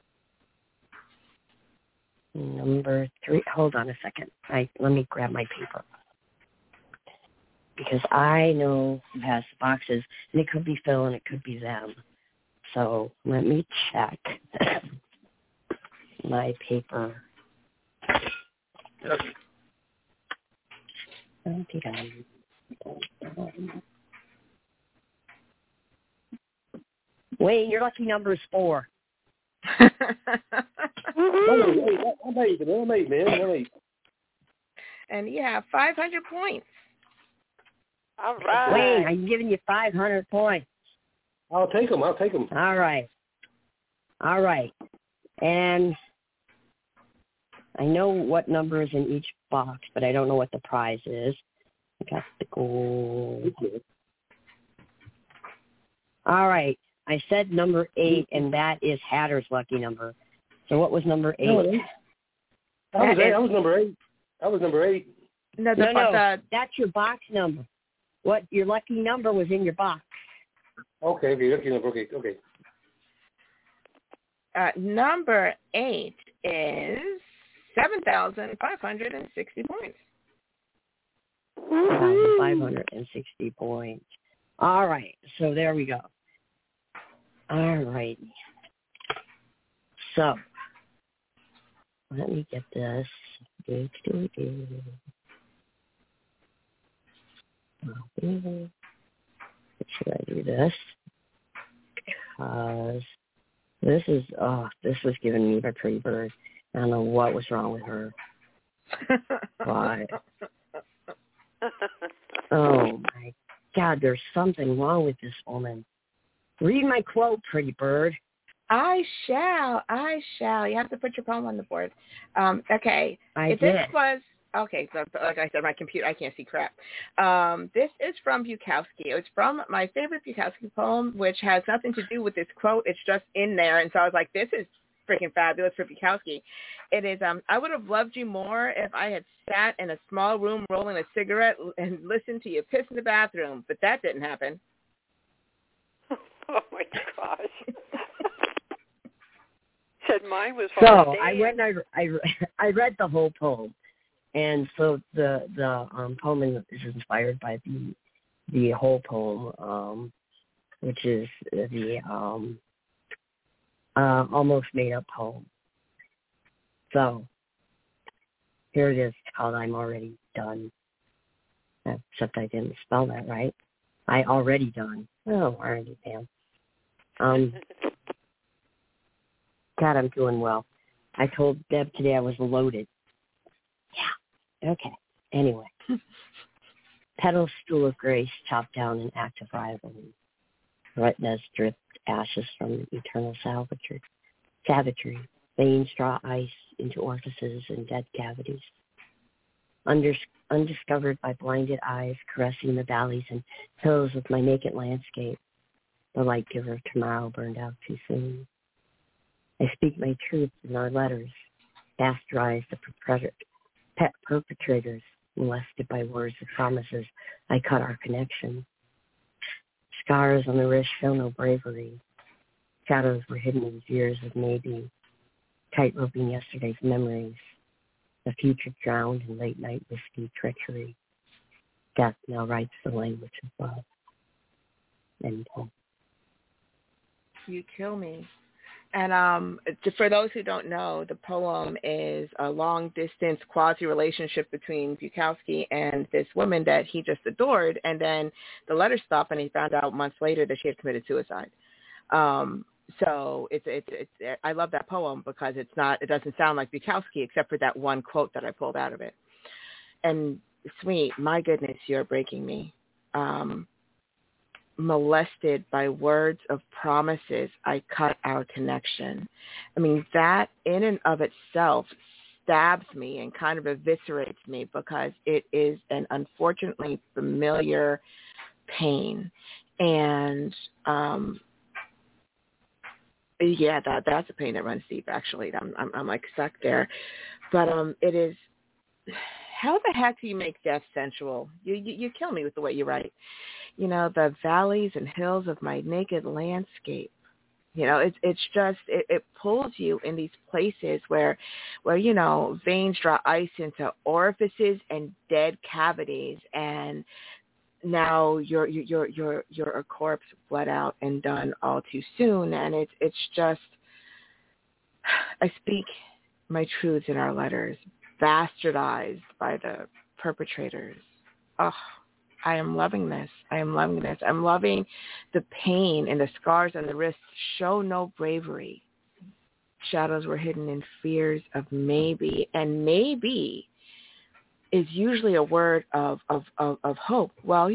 Number 3. Hold on a second. Let me grab my paper. Because I know who has the boxes, and it could be Phil and it could be them. So let me check my paper. Wait, your lucky number is 4. I'm eight, man. And you have 500 points. All right. Wayne, I'm giving you 500 points. I'll take them. All right. And I know what number is in each box, but I don't know what the prize is. I got the gold. All right. I said number 8, and that is Hatter's lucky number. So what was number 8? I was number 8. No, that's your box number. What your lucky number was in your box. Okay, lucky number. Okay. Number 8 is 7,560 points. 7,560 points. All right, so there we go. All right. So let me get this. Should I do this? Because this was given me by Pretty Bird. I don't know what was wrong with her. Why? Oh my God, there's something wrong with this woman. Read my quote, Pretty Bird. I shall. You have to put your poem on the board. Okay. I did. Okay, so like I said, my computer, I can't see crap. This is from Bukowski. It's from my favorite Bukowski poem, which has nothing to do with this quote. It's just in there. And so I was like, this is freaking fabulous for Bukowski. It is, I would have loved you more if I had sat in a small room rolling a cigarette and listened to you piss in the bathroom, but that didn't happen. Oh, my gosh. Said mine was hard. So I went and I read the whole poem. And so the poem is inspired by the whole poem, which is the almost made up poem. So here it is, called I'm Already Done. Except I didn't spell that right. I already done. Oh, already damn. God, I'm doing well. I told Deb today I was loaded. Yeah. Okay. Anyway. Petal stool of grace chopped down in active rivalry. Retinas dripped ashes from eternal savagery. Veins draw ice into orifices and dead cavities. Undiscovered by blinded eyes, caressing the valleys and hills of my naked landscape. The light giver of tomorrow burned out too soon. I speak my truth in our letters, bastardize the pet perpetrators, molested by words of promises. I cut our connection. Scars on the wrist show no bravery. Shadows were hidden in years of maybe. Tightroping yesterday's memories. The future drowned in late-night whiskey treachery. Death now writes the language of love. End poem. You kill me. And for those who don't know, the poem is a long-distance quasi-relationship between Bukowski and this woman that he just adored, and then the letter stopped, and he found out months later that she had committed suicide. So it's I love that poem because it doesn't sound like Bukowski except for that one quote that I pulled out of it. And sweet, my goodness, you're breaking me. Molested by words of promises, I cut our connection. I mean, that in and of itself stabs me and kind of eviscerates me because it is an unfortunately familiar pain. And yeah, that's a pain that runs deep, actually. I'm like stuck there. But it is, how the heck do you make death sensual? You kill me with the way you write. You know, the valleys and hills of my naked landscape. You know, it's just, it pulls you in these places where, you know, veins draw ice into orifices and dead cavities, and now you're a corpse bled out and done all too soon. And it's just, I speak my truths in our letters, bastardized by the perpetrators. Oh, I am loving this. I'm loving the pain and the scars on the wrists show no bravery. shadows were hidden in fears of maybe, and maybe is usually a word of hope. Well,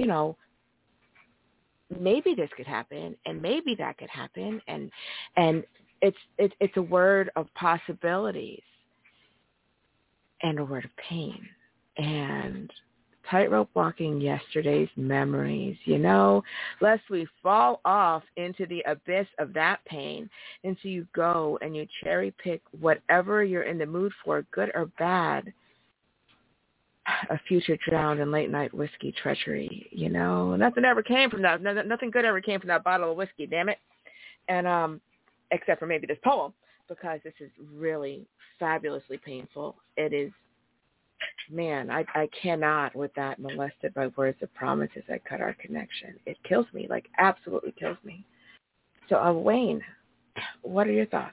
maybe this could happen, and maybe that could happen, and it's a word of possibilities and a word of pain. And tightrope walking yesterday's memories, lest we fall off into the abyss of that pain. And so you go and you cherry pick whatever you're in the mood for, good or bad. A future drowned in late night whiskey treachery, Nothing ever came from that. Nothing good ever came from that bottle of whiskey, damn it. And except for maybe this poem, because this is really fabulously painful. It is, man, I cannot with that. Molested by words of promises that cut our connection. It kills me, absolutely kills me. So, Wayne, what are your thoughts?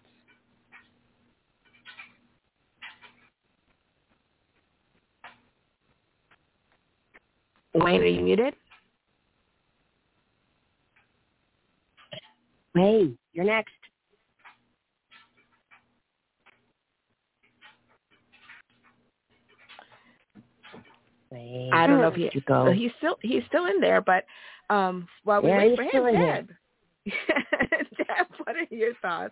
Wayne, are you muted? Wayne, you're next. Wayne, I don't know if he's still in there, but while we wait for him, Deb. Deb, what are your thoughts?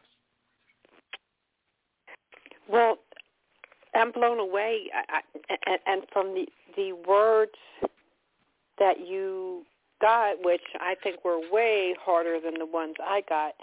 Well, I'm blown away, and from the words that you got, which I think were way harder than the ones I got,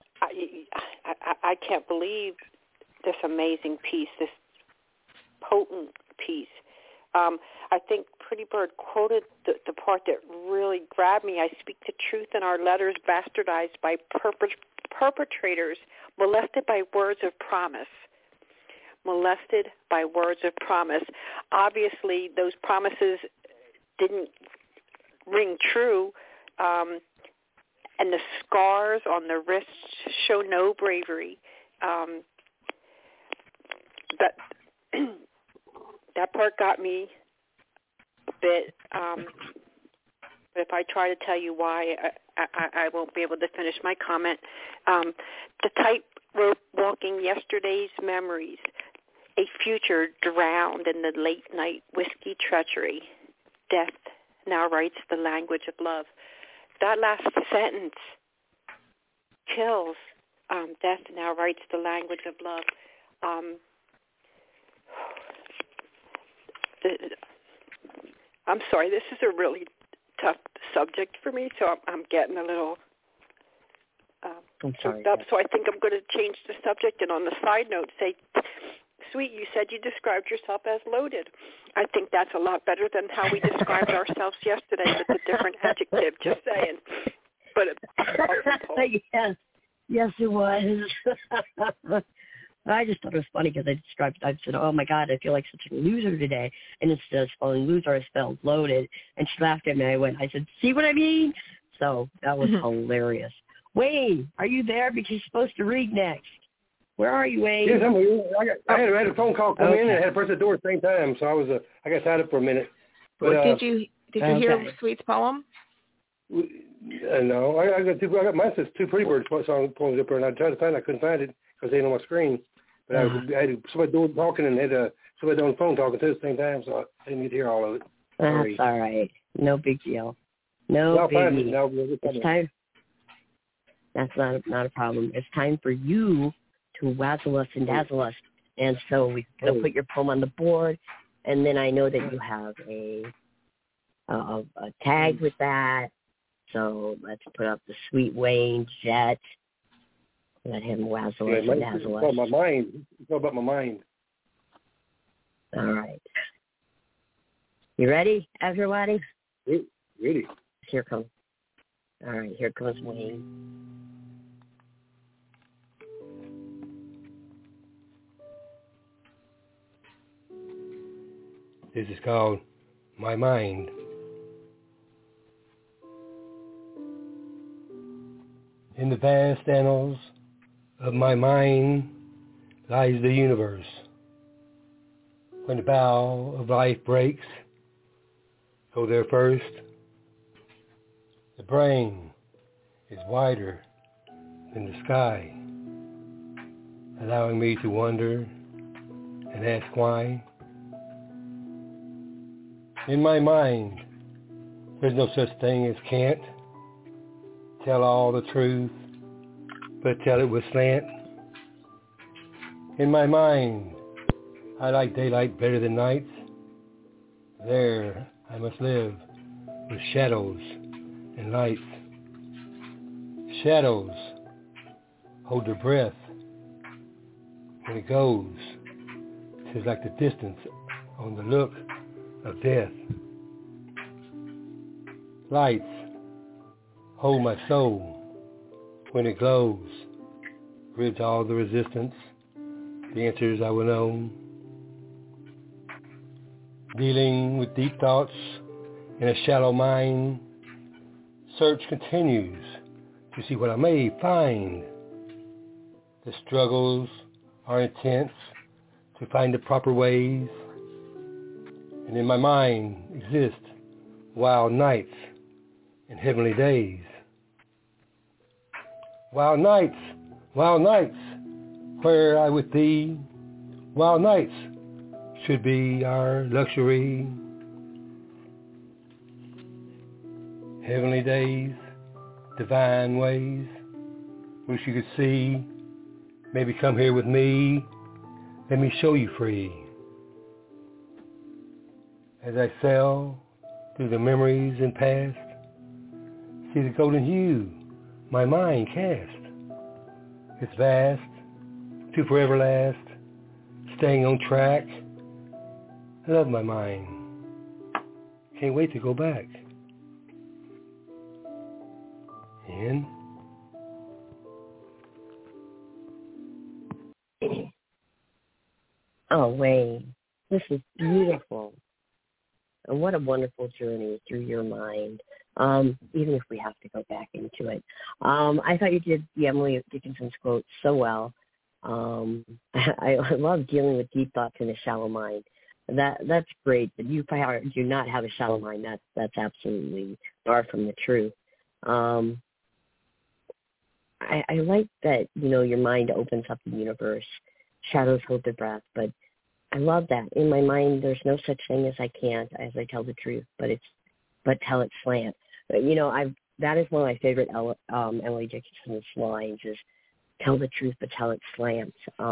I can't believe this amazing piece, this potent piece. I think Pretty Bird quoted the part that really grabbed me. I speak the truth in our letters bastardized by perpetrators, molested by words of promise. Molested by words of promise. Obviously, those promises didn't ring true, and the scars on the wrists show no bravery. That part got me a bit, but if I try to tell you why, I won't be able to finish my comment. The tightrope walking yesterday's memories, a future drowned in the late night whiskey treachery. Death now writes the language of love. That last sentence kills. Death now writes the language of love. I'm sorry, this is a really tough subject for me, so I'm getting a little choked up. So I think I'm going to change the subject and on the side note say, Sweet, you said you described yourself as loaded. I think that's a lot better than how we described ourselves yesterday with a different adjective, just saying. But yes, it was. I just thought it was funny because I said, oh, my God, I feel like such a loser today. And instead of spelling loser, I spelled loaded. And she laughed at me. I said, see what I mean? So that was hilarious. Wayne, are you there? Because you're supposed to read next. Where are you, Wayne? Yes, I'm here. I had a phone call come in and I had a person at the door at the same time, so I got tied up for a minute. But, did you hear Sweet's poem? No, I got mine says two Pretty Bird song poems up there, and I tried to find it. I couldn't find it because they ain't on my screen. But I had somebody talking and had somebody on the phone talking too at the same time, so I didn't get to hear all of it. That's all right. No big deal. No big deal. It's time. That's not a problem. It's time for you to wazzle us and dazzle us. And so we're going to put your poem on the board, and then I know that you have a tag with that. So let's put up the Sweet Wayne Jet. Let him wazzle us and dazzle us. It's all about my mind. All right. You ready, everybody? Ready. Here comes. All right, here comes Wayne. This is called My Mind. In the vast annals of my mind lies the universe. When the bow of life breaks, go there first. The brain is wider than the sky. allowing me to wonder and ask why. In my mind, there's no such thing as can't tell all the truth, but tell it with slant. In my mind, I like daylight better than nights. There I must live with shadows and lights. Shadows hold their breath. When it goes, 'tis like the distance on the look of death. Lights hold my soul. When it glows, rids all the resistance. The answers I will know. Dealing with deep thoughts in a shallow mind, search continues to see what I may find. The struggles are intense to find the proper ways, and in my mind exist wild nights and heavenly days. Wild nights, where I with thee, wild nights should be our luxury. Heavenly days, divine ways, wish you could see. Maybe come here with me, let me show you free. As I sail through the memories and past, see the golden hue my mind cast. It's vast, to forever last, staying on track. I love my mind, can't wait to go back. And oh, Wayne, this is beautiful. And what a wonderful journey through your mind, even if we have to go back into it. I thought you did the Emily Dickinson's quote so well. I love dealing with deep thoughts in a shallow mind. That's great. But you do not have a shallow mind. That's absolutely far from the truth. I like that, your mind opens up the universe. Shadows hold their breath, but I love that. In my mind, there's no such thing as I can't, as I tell the truth, but tell it slant. But, that is one of my favorite Emily Dickinson's lines is tell the truth, but tell it slant.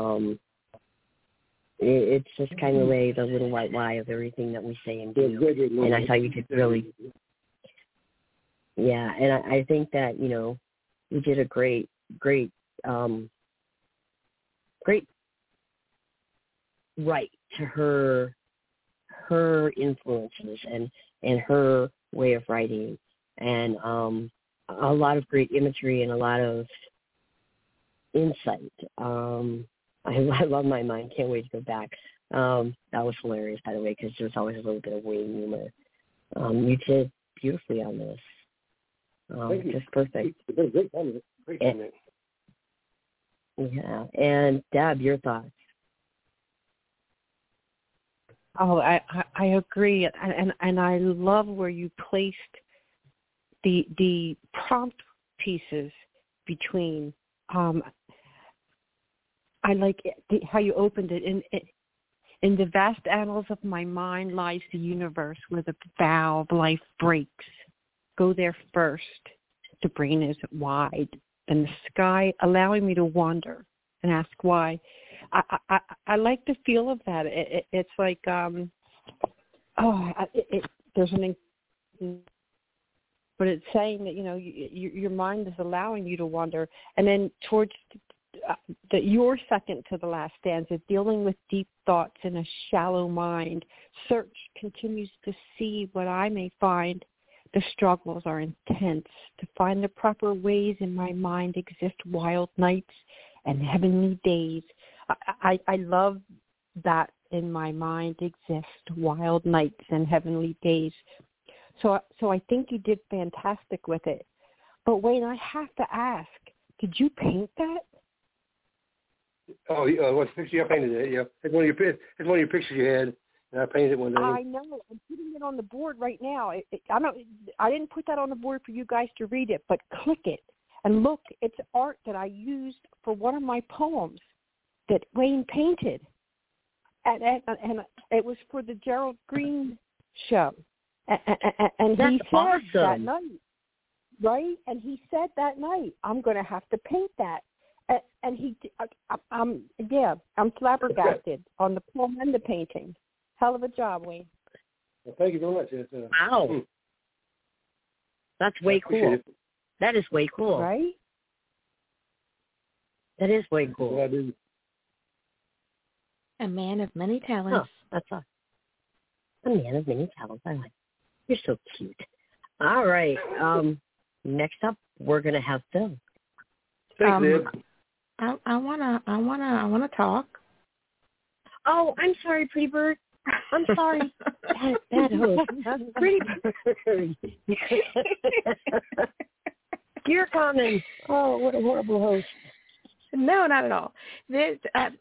It's just kind of the little white lie of everything that we say and do. And I thought you did really, yeah. And I think that, you did a great right to her influences and her way of writing, and a lot of great imagery and a lot of insight. I love my mind. Can't wait to go back. That was hilarious, by the way, because there's always a little bit of Wayne humor. You did beautifully on this. Just perfect. Great comment. Yeah. And Deb, your thoughts? Oh, I agree, and I love where you placed the prompt pieces between. I like how you opened it. In the vast annals of my mind lies the universe where the bow of life breaks. Go there first. The brain is wide, and the sky allowing me to wander and ask why. I like the feel of that. It's like there's an, but it's saying that your mind is allowing you to wander, and then towards your second to the last stanza, dealing with deep thoughts in a shallow mind. Search continues to see what I may find. The struggles are intense. To find the proper ways in my mind exist wild nights and heavenly days. I love that in my mind exist wild nights and heavenly days. So I think you did fantastic with it. But Wayne, I have to ask, did you paint that? Oh, what picture? I painted it. Yeah, it's one of your pictures you had, and I painted it one day. I know. I'm putting it on the board right now. I didn't put that on the board for you guys to read it, but click it and look. It's art that I used for one of my poems. that Wayne painted, and it was for the Gerald Green show, and That's he said awesome. that night, right? And he said that night, I'm going to have to paint that, and I'm flabbergasted on the poem and the painting. Hell of a job, Wayne. Well, thank you very much. Wow. That's way cool. That is way cool. Right? That is way cool. I do. A man of many talents. Oh, that's a man of many talents. I like. You're so cute. All right. Next up, we're gonna have Phil. Thanks, Ed. I wanna talk. Oh, I'm sorry, Pretty Bird. I'm sorry. Bad host. Pretty Bird. You're coming. Oh, what a horrible host. No, not at all. This,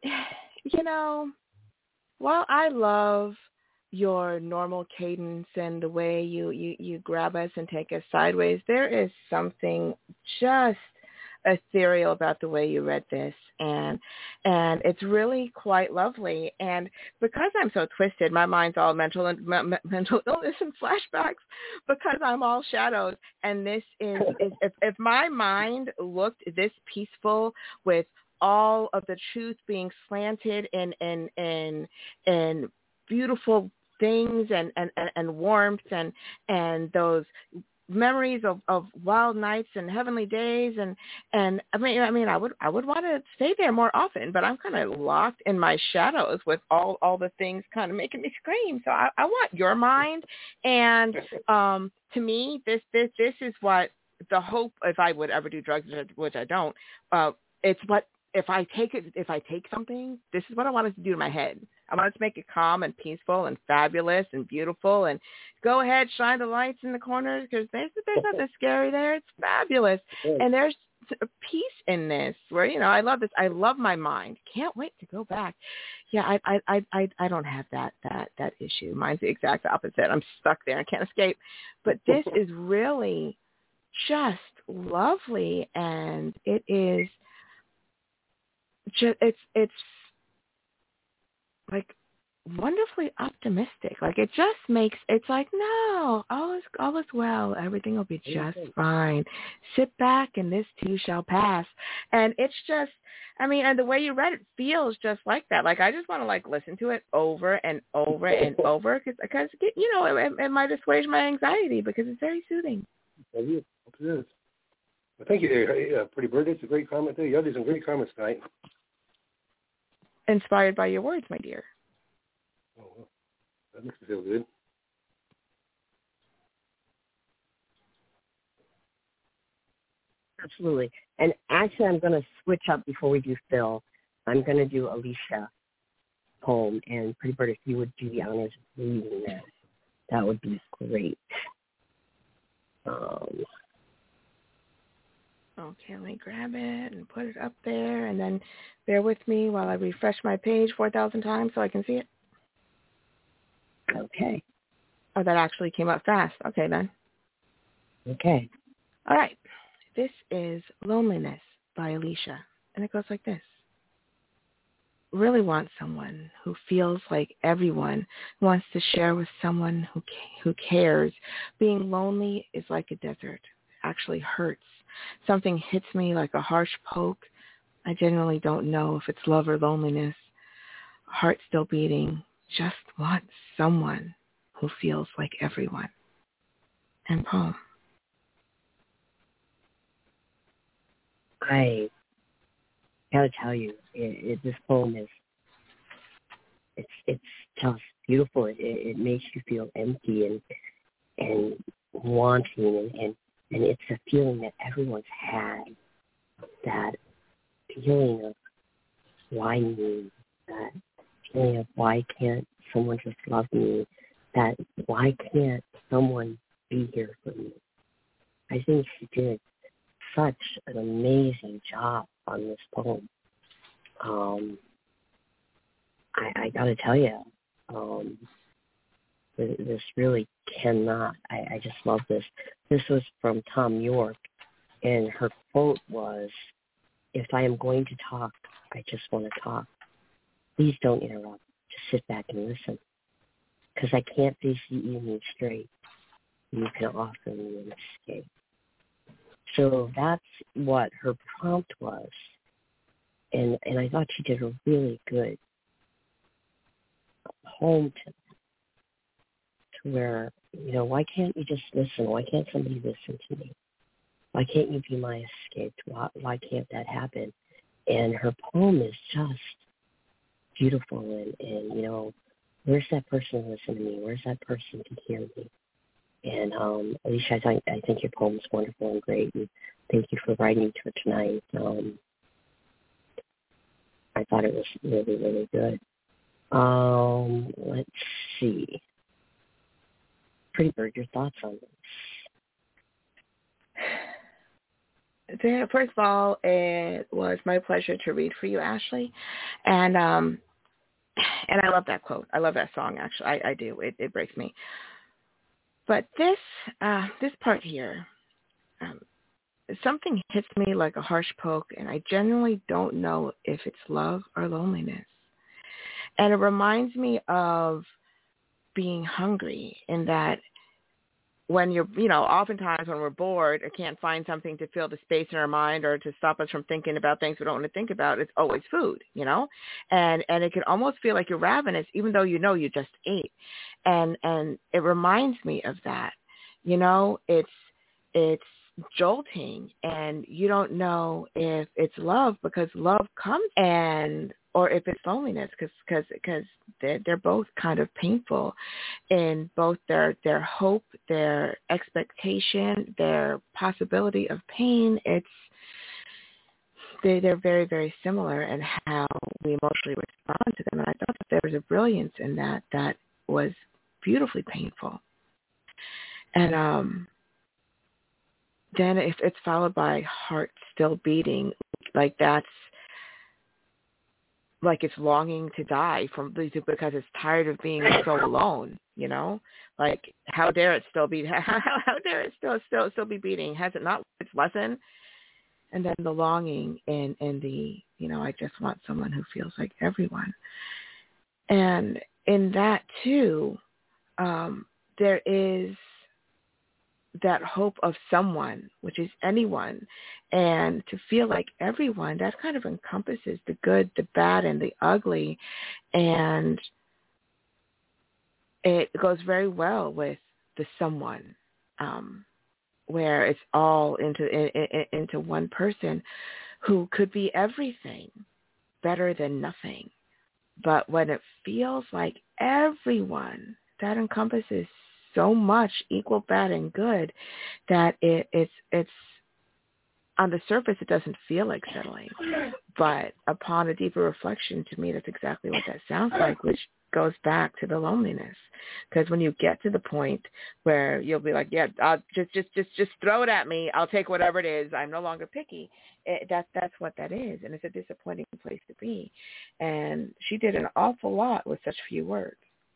while I love your normal cadence and the way you grab us and take us sideways, there is something just ethereal about the way you read this, and it's really quite lovely. And because I'm so twisted, my mind's all mental illness and flashbacks, because I'm all shadows. And this is if my mind looked this peaceful, with all of the truth being slanted in beautiful things and warmth and those memories of wild nights and heavenly days, and I mean I would want to stay there more often, but I'm kind of locked in my shadows with all the things kind of making me scream. So I want your mind, and to me this is what the hope, if I would ever do drugs, which I don't, it's what if I take something, this is what I want it to do to my head. I want it to make it calm and peaceful and fabulous and beautiful, and go ahead, shine the lights in the corners, because there's nothing scary there. It's fabulous. And there's a peace in this where, I love this. I love my mind. Can't wait to go back. Yeah, I don't have that issue. Mine's the exact opposite. I'm stuck there and can't escape. But this is really just lovely, and it is just, it's like wonderfully optimistic. Like it just makes, it's like, no, all is well. Everything will be just fine. Sit back and this too shall pass. And it's just, and the way you read it feels just like that. Like I just want to listen to it over and over and over because it might assuage my anxiety because it's very soothing. It is. Well, thank you there, Pretty Bird. It's a great comment there. Y'all did some great comments tonight. Inspired by your words, my dear. Oh, well, that makes me feel good. Absolutely. And actually, I'm going to switch up before we do Phil. I'm going to do Alicia poem, and Pretty Bird, if you would do the honors of reading that would be great. Okay, let me grab it and put it up there, and then bear with me while I refresh my page 4,000 times so I can see it. Okay. Oh, that actually came up fast. Okay, then. Okay. All right. This is Loneliness by Alicia, and it goes like this. Really want someone who feels like everyone wants to share with someone who cares. Being lonely is like a desert. Actually hurts. Something hits me like a harsh poke. I genuinely don't know if it's love or loneliness. Heart still beating. Just want someone who feels like everyone. And poem. I gotta tell you, this poem is, it's just beautiful. It makes you feel empty and wanting, and it's a feeling that everyone's had, that feeling of why me, that feeling of why can't someone just love me, that why can't someone be here for me. I think she did such an amazing job on this poem. I gotta tell you, this really cannot. I just love this. This was from Tom York, and her quote was, if I am going to talk, I just want to talk. Please don't interrupt. Just sit back and listen. Because I can't face the evening straight. You can offer me an escape. So that's what her prompt was. And I thought she did a really good poem to that. To where, why can't you just listen? Why can't somebody listen to me? Why can't you be my escape? Why can't that happen? And her poem is just beautiful. And where's that person to listen to me? Where's that person to hear me? And Alicia, I think your poem is wonderful and great. And thank you for writing to it tonight. I thought it was really, really good. Let's see. Pretty Bird, your thoughts on this? First of all, it was my pleasure to read for you, Ashley. And I love that quote. I love that song, actually. I do. It breaks me. But this part here, something hits me like a harsh poke, and I genuinely don't know if it's love or loneliness. And it reminds me of being hungry, in that when you're, oftentimes when we're bored or can't find something to fill the space in our mind or to stop us from thinking about things we don't want to think about, it's always food, and it can almost feel like you're ravenous, even though you just ate. And it reminds me of that. It's jolting, and you don't know if it's love, because love comes, or if it's loneliness, because they're both kind of painful in both their hope, their expectation, their possibility of pain. They're very, very similar in how we emotionally respond to them. And I thought that there was a brilliance in that was beautifully painful. And then it's followed by heart still beating, like that's like it's longing to die because it's tired of being so alone, like how dare it still be, how dare it still be beating? Has it not learned its lesson? And then the longing and the, I just want someone who feels like everyone. And in that too, there is that hope of someone, which is anyone, and to feel like everyone, that kind of encompasses the good, the bad, and the ugly, and it goes very well with the someone, where it's all into one person who could be everything, better than nothing. But when it feels like everyone, that encompasses so much equal bad and good, that it's on the surface it doesn't feel like settling, but upon a deeper reflection, to me that's exactly what that sounds like, which goes back to the loneliness. Because when you get to the point where you'll be like, yeah, I'll just throw it at me, I'll take whatever it is, I'm no longer picky, that's what that is. And it's a disappointing place to be. And she did an awful lot with such few words.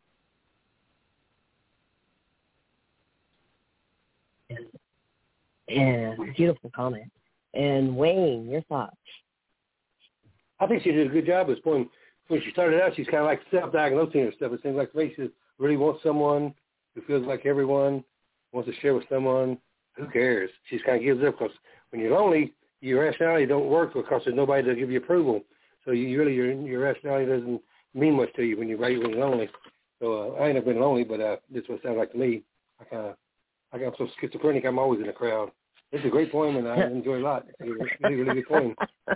And beautiful comment. And Wayne, your thoughts? I think she did a good job with this poem. When she started out, she's kind of like self-diagnosing and stuff. It seems like to me she really wants someone who feels like everyone, wants to share with someone. Who cares? She just kind of gives up, because when you're lonely, your rationality don't work because there's nobody to give you approval. So you really your rationality doesn't mean much to you when you're lonely. So I ain't never been lonely, but this is what it sounds like to me. I'm so schizophrenic, I'm always in a crowd. It's a great poem, and I enjoy it a lot. It's a really, really good poem.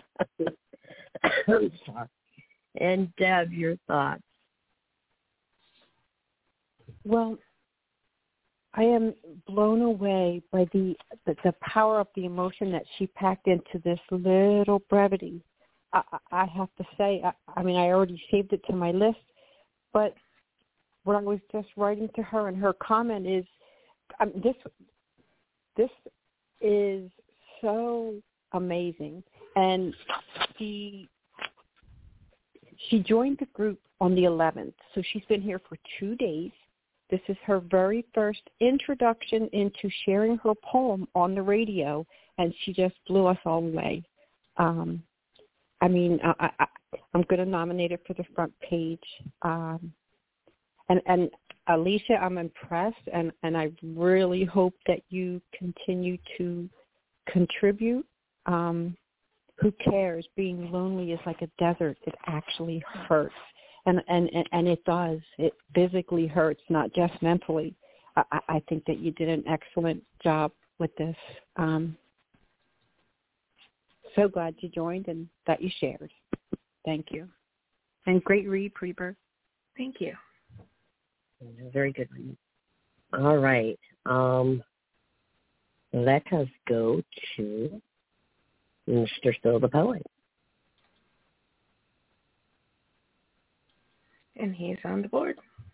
I'm sorry. And Deb, your thoughts? Well, I am blown away by the power of the emotion that she packed into this little brevity. I have to say, I mean, I already saved it to my list, but what I was just writing to her, and her comment is, this is so amazing. And she joined the group on the 11th, so she's been here for 2 days. This is her very first introduction into sharing her poem on the radio, and she just blew us all away. I mean, I'm going to nominate it for the front page. And Alicia, I'm impressed, and I really hope that you continue to contribute. Who cares? Being lonely is like a desert. It actually hurts, and it does. It physically hurts, not just mentally. I think that you did an excellent job with this. So glad you joined and that you shared. Thank you. And great read, Preber. Thank you. Very good read. All right. Let us go to Mr. Phil the Poet. And he's on the board.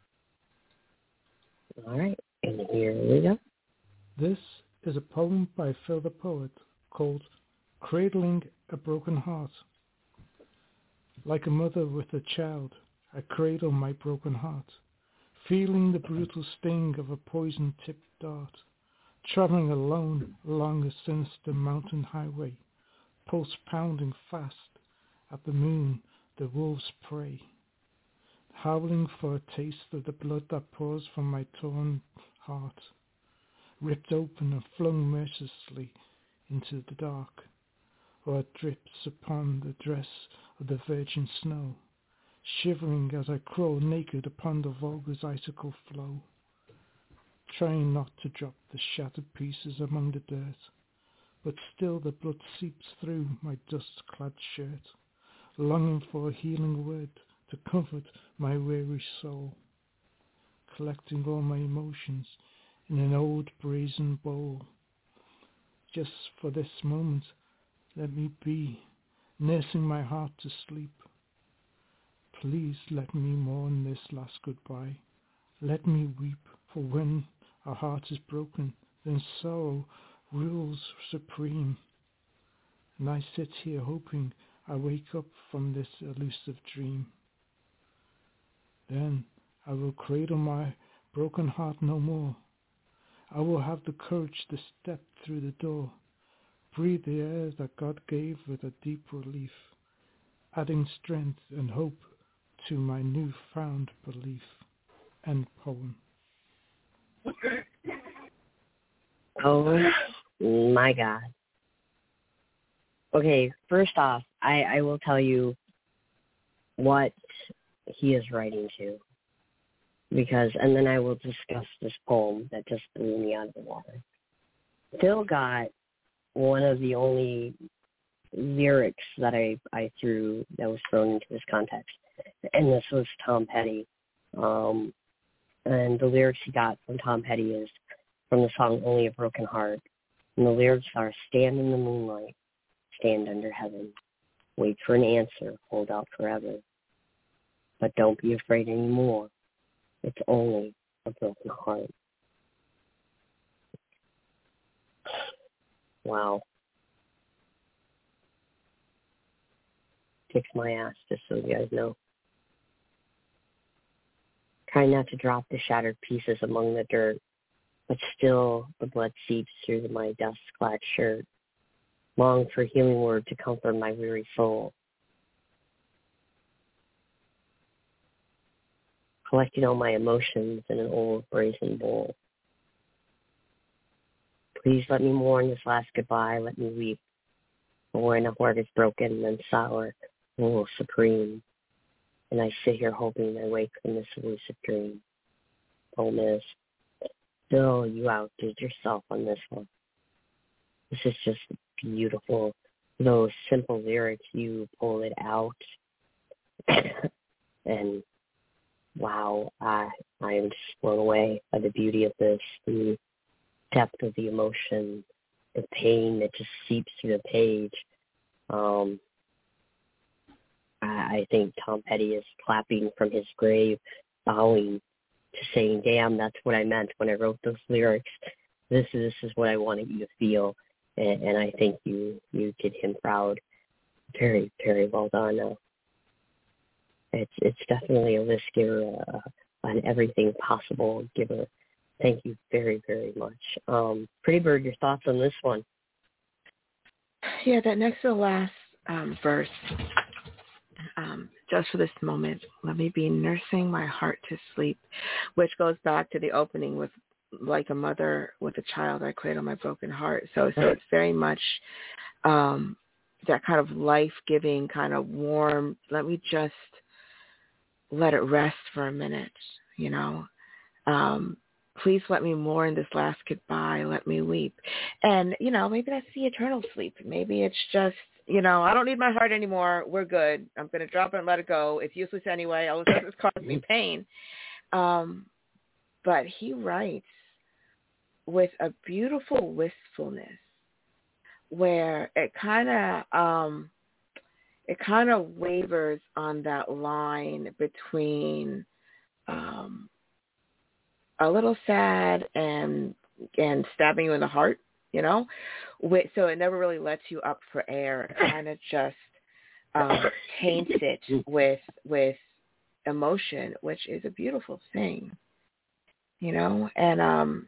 All right. And here we go. This is a poem by Phil the Poet called Cradling a Broken Heart. Like a mother with a child, I cradle my broken heart, feeling the brutal sting of a poison-tipped dart, traveling alone along a sinister mountain highway, pulse pounding fast at the moon, the wolves prey, howling for a taste of the blood that pours from my torn heart, ripped open and flung mercilessly into the dark, or it drips upon the dress of the virgin snow, shivering as I crawl naked upon the Volga's icicle flow, trying not to drop the shattered pieces among the dirt, but still the blood seeps through my dust-clad shirt, longing for a healing word to comfort my weary soul, collecting all my emotions in an old brazen bowl. Just for this moment, let me be, nursing my heart to sleep. Please let me mourn this last goodbye. Let me weep, for when our heart is broken, then sorrow rules supreme. And I sit here hoping I wake up from this elusive dream. Then I will cradle my broken heart no more. I will have the courage to step through the door, breathe the air that God gave with a deep relief, adding strength and hope to my newfound belief. End poem. Oh my God. Okay, first off, I will tell you what he is writing to, and then I will discuss this poem that just blew me out of the water. Phil got one of the only lyrics that I threw that was thrown into this context, and this was Tom Petty. And the lyrics he got from Tom Petty is from the song Only a Broken Heart. And the lyrics are, stand in the moonlight, stand under heaven, wait for an answer, hold out forever. But don't be afraid anymore. It's only a broken heart. Wow. Kicks my ass, just so you guys know. Try not to drop the shattered pieces among the dirt, but still the blood seeps through my dust-clad shirt. Long for a healing word to comfort my weary soul. Collecting all my emotions in an old brazen bowl. Please let me mourn this last goodbye, let me weep. For when a heart is broken and sour, rule supreme. And I sit here hoping I wake from this elusive dream. Poem is, Phil, you outdid yourself on this one. This is just beautiful. Those simple lyrics, you pull it out. And wow, I am just blown away by the beauty of this, the depth of the emotion, the pain that just seeps through the page. I think Tom Petty is clapping from his grave, bowing to saying, damn, that's what I meant when I wrote those lyrics. This is what I wanted you to feel. And I think you did him proud. Very, very well done. It's definitely a list giver, an everything possible giver. Thank you very, very much. Pretty Bird, your thoughts on this one? Yeah, that next to the last verse. Just for this moment, let me be nursing my heart to sleep, which goes back to the opening with like a mother with a child, I cradle my broken heart. So it's very much that kind of life-giving, kind of warm, let me just let it rest for a minute, you know. Please let me mourn this last goodbye. Let me weep. And, you know, maybe that's the eternal sleep. Maybe it's just, you know, I don't need my heart anymore. We're good. I'm going to drop it and let it go. It's useless anyway. All it does is cause me pain. But he writes with a beautiful wistfulness where it kind of wavers on that line between a little sad and stabbing you in the heart, you know. So it never really lets you up for air. It kind of just taints it with emotion, which is a beautiful thing, you know. And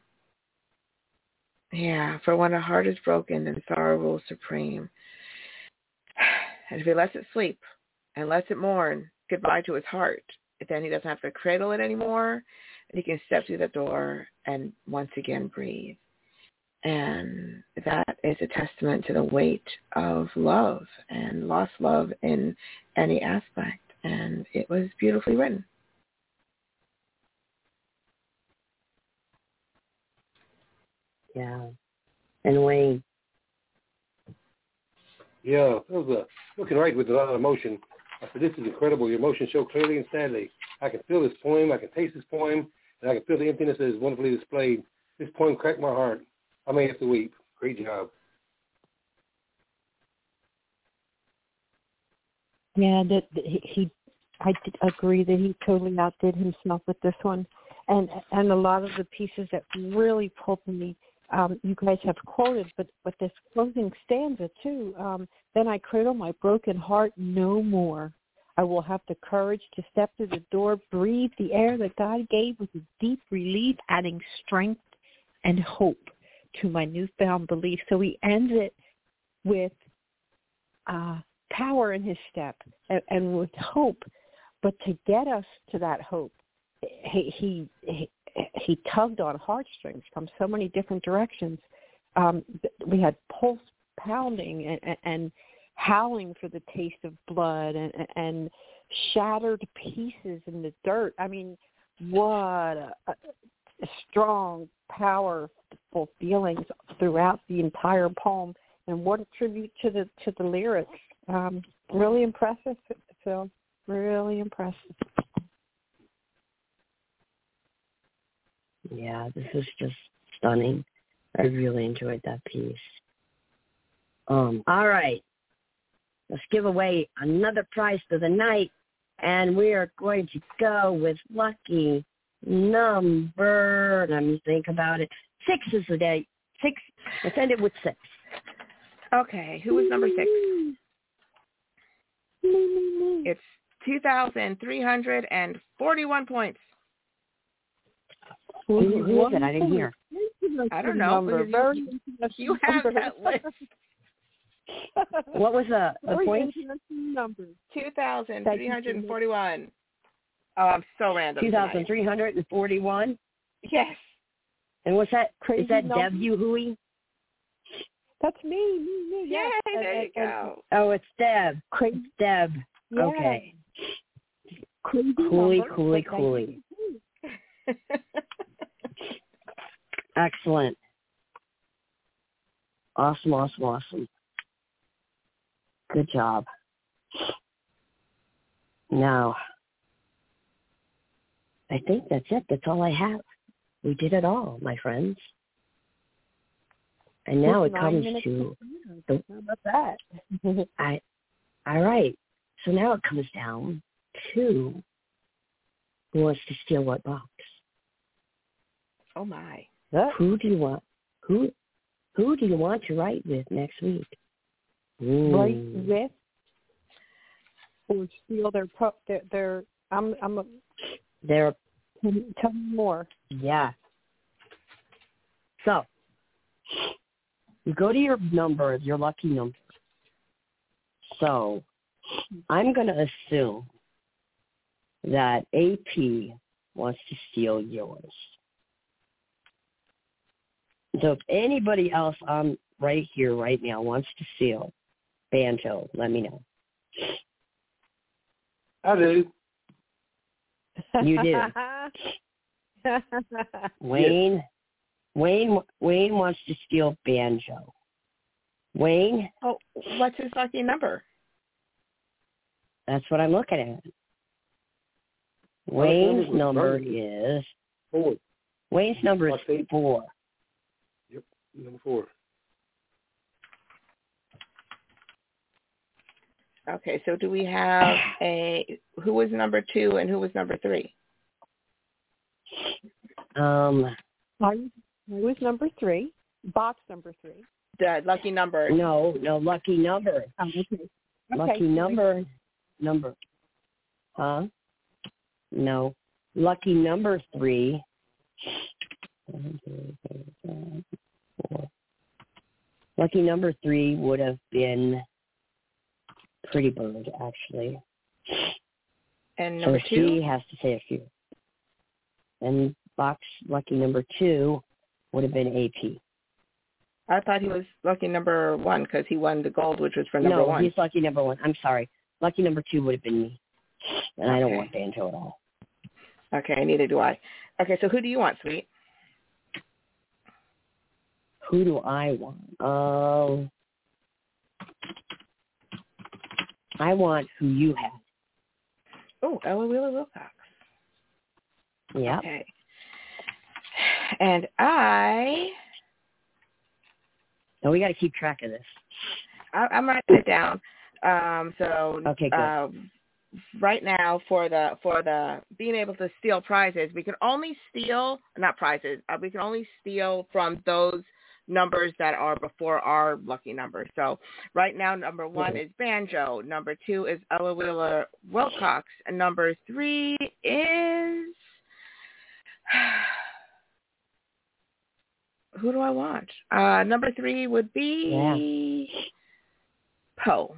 for when a heart is broken, then sorrow rules supreme. And if he lets it sleep and lets it mourn goodbye to his heart, then he doesn't have to cradle it anymore. And he can step through the door and once again breathe. And that is a testament to the weight of love and lost love in any aspect. And it was beautifully written. Yeah. And Wayne. Yeah, that was looking right with a lot of emotion. I said, this is incredible. Your emotions show clearly and sadly. I can feel this poem. I can taste this poem. And I can feel the emptiness that is wonderfully displayed. This poem cracked my heart. I may have to weep. Great job. Yeah, I agree that he totally outdid himself with this one. And a lot of the pieces that really pulled me, you guys have quoted, but this closing stanza too, then I cradle my broken heart no more. I will have the courage to step through the door, breathe the air that God gave with a deep relief, adding strength and hope to my newfound belief. So he ends it with power in his step and with hope. But to get us to that hope, he tugged on heartstrings from so many different directions. We had pulse pounding and howling for the taste of blood and shattered pieces in the dirt. I mean, what a strong, powerful feelings throughout the entire poem, and what a tribute to the lyrics. Really impressive, Phil. Really impressive. Yeah, this is just stunning. I really enjoyed that piece. All right. Let's give away another prize for the night, and we are going to go with lucky number, let me think about it. 6 is the day. 6. Let's end it with 6. Okay, who was number 6? It's 2,341 points. Who is it? I didn't hear. I don't know. You have that list. What was the point? 2,341. Oh, I'm so random. 2,341? Yes. And what's that? Crazy is that number? Deb Whoey? That's me. Yay, there you go. Oh, it's Deb. Crazy. Deb. Yeah. Okay. Crazy Cooley. Excellent. Awesome. Good job. Now, I think that's it. That's all I have. We did it all, my friends. And now it comes to... How about that? All right. So now it comes down to who wants to steal what box. Oh, my. Who do you want? Who do you want to write with next week? Write with or steal their tell me more. Yeah. So you go to your number, your lucky number, So I'm going to assume that AP wants to steal yours. So if anybody else on right here, right now, wants to steal Banjo, let me know. I do. You do. Wayne wants to steal Banjo. Wayne? Oh, what's his lucky number? That's what I'm looking at. Wayne's number is 4. Wayne's number is 4. Yep, number 4. Okay, so do we have who was number 2 and who was number 3? I was number 3. Box number 3. The lucky number. No, lucky number. Okay. Lucky number. Huh? No. Lucky number 3. Lucky number 3 would have been Pretty Bird, actually. And number 2? She has to say a few. And box lucky number 2 would have been AP. I thought he was lucky number 1 because he won the gold, which was for number 1. No, he's lucky number 1. I'm sorry. Lucky number 2 would have been me. And I don't want Banjo at all. Okay, neither do I. Okay, so who do you want, sweet? Who do I want? I want who you have. Oh, Ella Wheeler Wilcox. Yeah. Okay. And I... No, we got to keep track of this. I'm writing it down. Okay, good. Right now for the being able to steal prizes, we can only steal we can only steal from those numbers that are before our lucky number. So right now number 1 is Banjo, number 2 is Ella Wheeler Wilcox, and number 3 is who do I want? Number 3 would be Poe.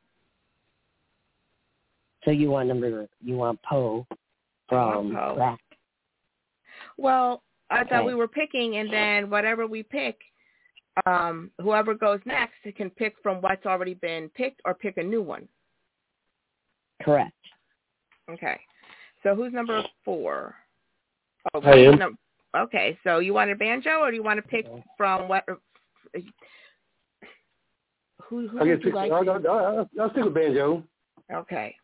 So you want Poe from Rack. Well, I thought we were picking, and then whatever we pick, whoever goes next can pick from what's already been picked or pick a new one. Correct. Okay. So who's number 4? Oh, I am. Okay, so you want a Banjo, or do you want to pick from what? Who would you like? I'll stick with Banjo. Okay.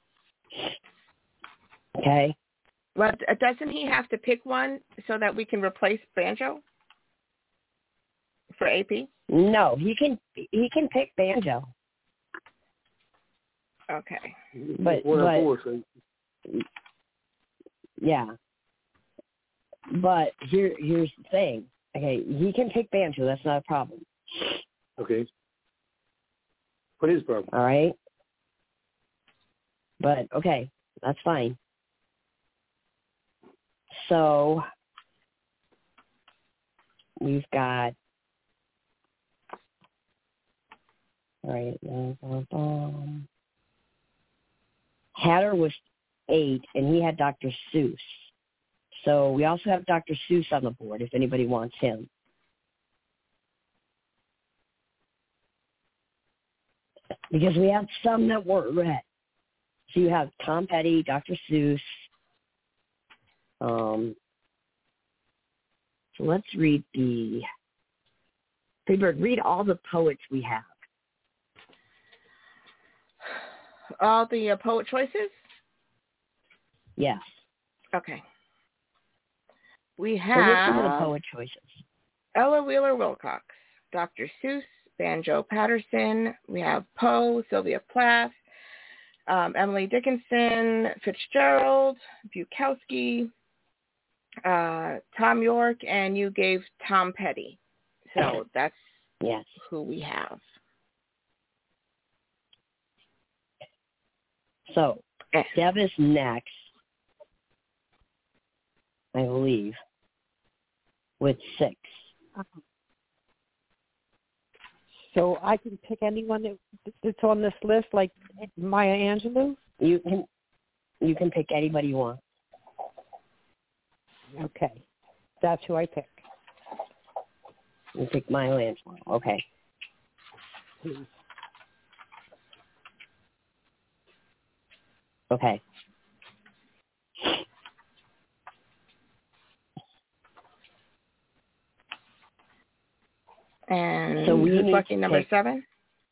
Okay. Well, doesn't he have to pick one so that we can replace Banjo for AP? No, he can pick Banjo. Okay. But yeah. But here's the thing. Okay, he can pick Banjo. That's not a problem. Okay. What is the problem? All right. But okay, that's fine. So we've got Hatter was 8, and he had Dr. Seuss. So we also have Dr. Seuss on the board if anybody wants him. Because we have some that weren't read. So you have Tom Petty, Dr. Seuss. So let's read read all the poets we have. All the poet choices? Yes. Okay. We have some of the poet choices. Ella Wheeler Wilcox, Dr. Seuss, Banjo Patterson. We have Poe, Sylvia Plath, Emily Dickinson, Fitzgerald, Bukowski, Tom York, and you gave Tom Petty. So that's who we have. So Deb is next, I believe, with 6. So I can pick anyone that's on this list, like Maya Angelou? You can pick anybody you want. Okay. That's who I pick. You pick Maya Angelou. Okay. Okay. And so we need lucky number 7?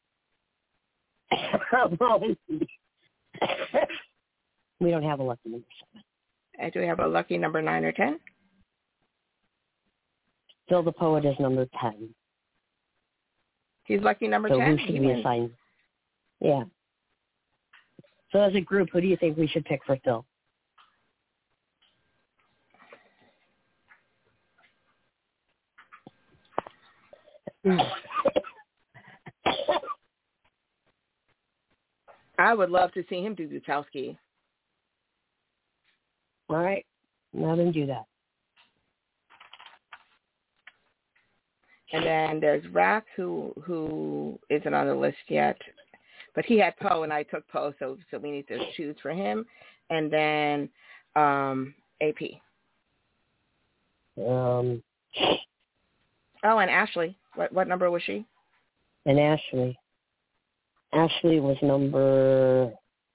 We don't have a lucky number 7. Do we have a lucky number 9 or 10? Phil the Poet is number 10. He's lucky number 10? So who should we assign? Yeah. So as a group, who do you think we should pick for Phil? I would love to see him do Bukowski. All right. Let him do that. And then there's Rack, who isn't on the list yet. But he had Poe, and I took Poe, so we need to choose for him. And then AP. Oh, and Ashley. What number was she? And Ashley. Ashley was number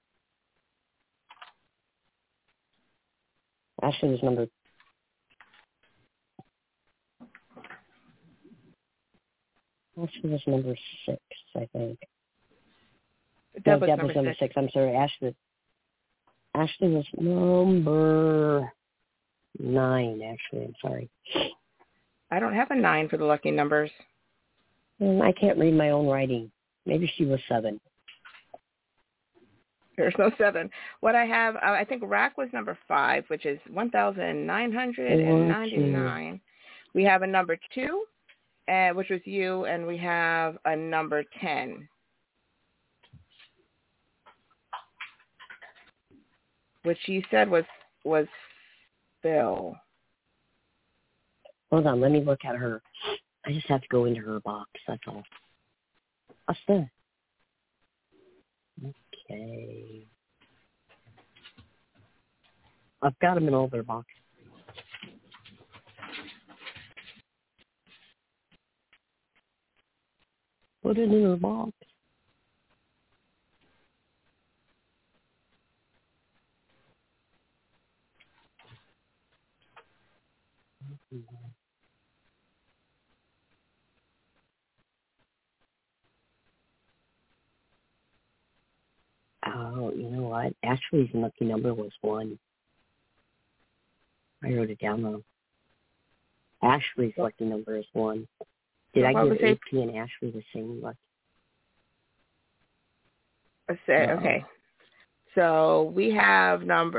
6, I think. Deb was number 6. I'm sorry, Ashley was number 9, actually. I'm sorry. I don't have a 9 for the lucky numbers. I can't read my own writing. Maybe she was 7. There's no 7. What I have, I think Rack was number 5, which is 1,999. We have a number 2, which was you, and we have a number 10, which you said was Phil. Hold on, let me look at her. I just have to go into her box, that's all. What's that? Okay. I've got them in all their boxes. Put it in her box. Oh, you know what? Ashley's lucky number was 1. I wrote it down though. Ashley's lucky number is 1. Did I give AP and Ashley the same lucky? Okay. So we have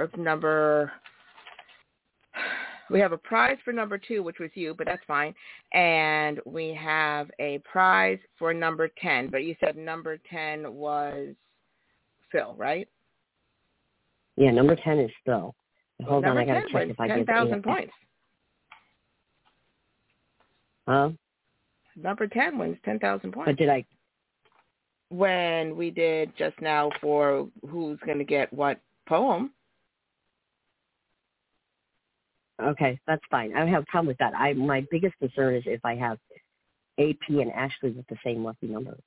we have a prize for number 2, which was you, but that's fine. And we have a prize for number 10, but you said number 10 was Phil, right? Yeah, number 10 is Phil. Hold on, I got to check if I give 10,000 points. Huh? Number 10 wins 10,000 points. But did I? When we did just now for who's going to get what poem. Okay, that's fine. I don't have a problem with that. My biggest concern is if I have AP and Ashley with the same lucky number.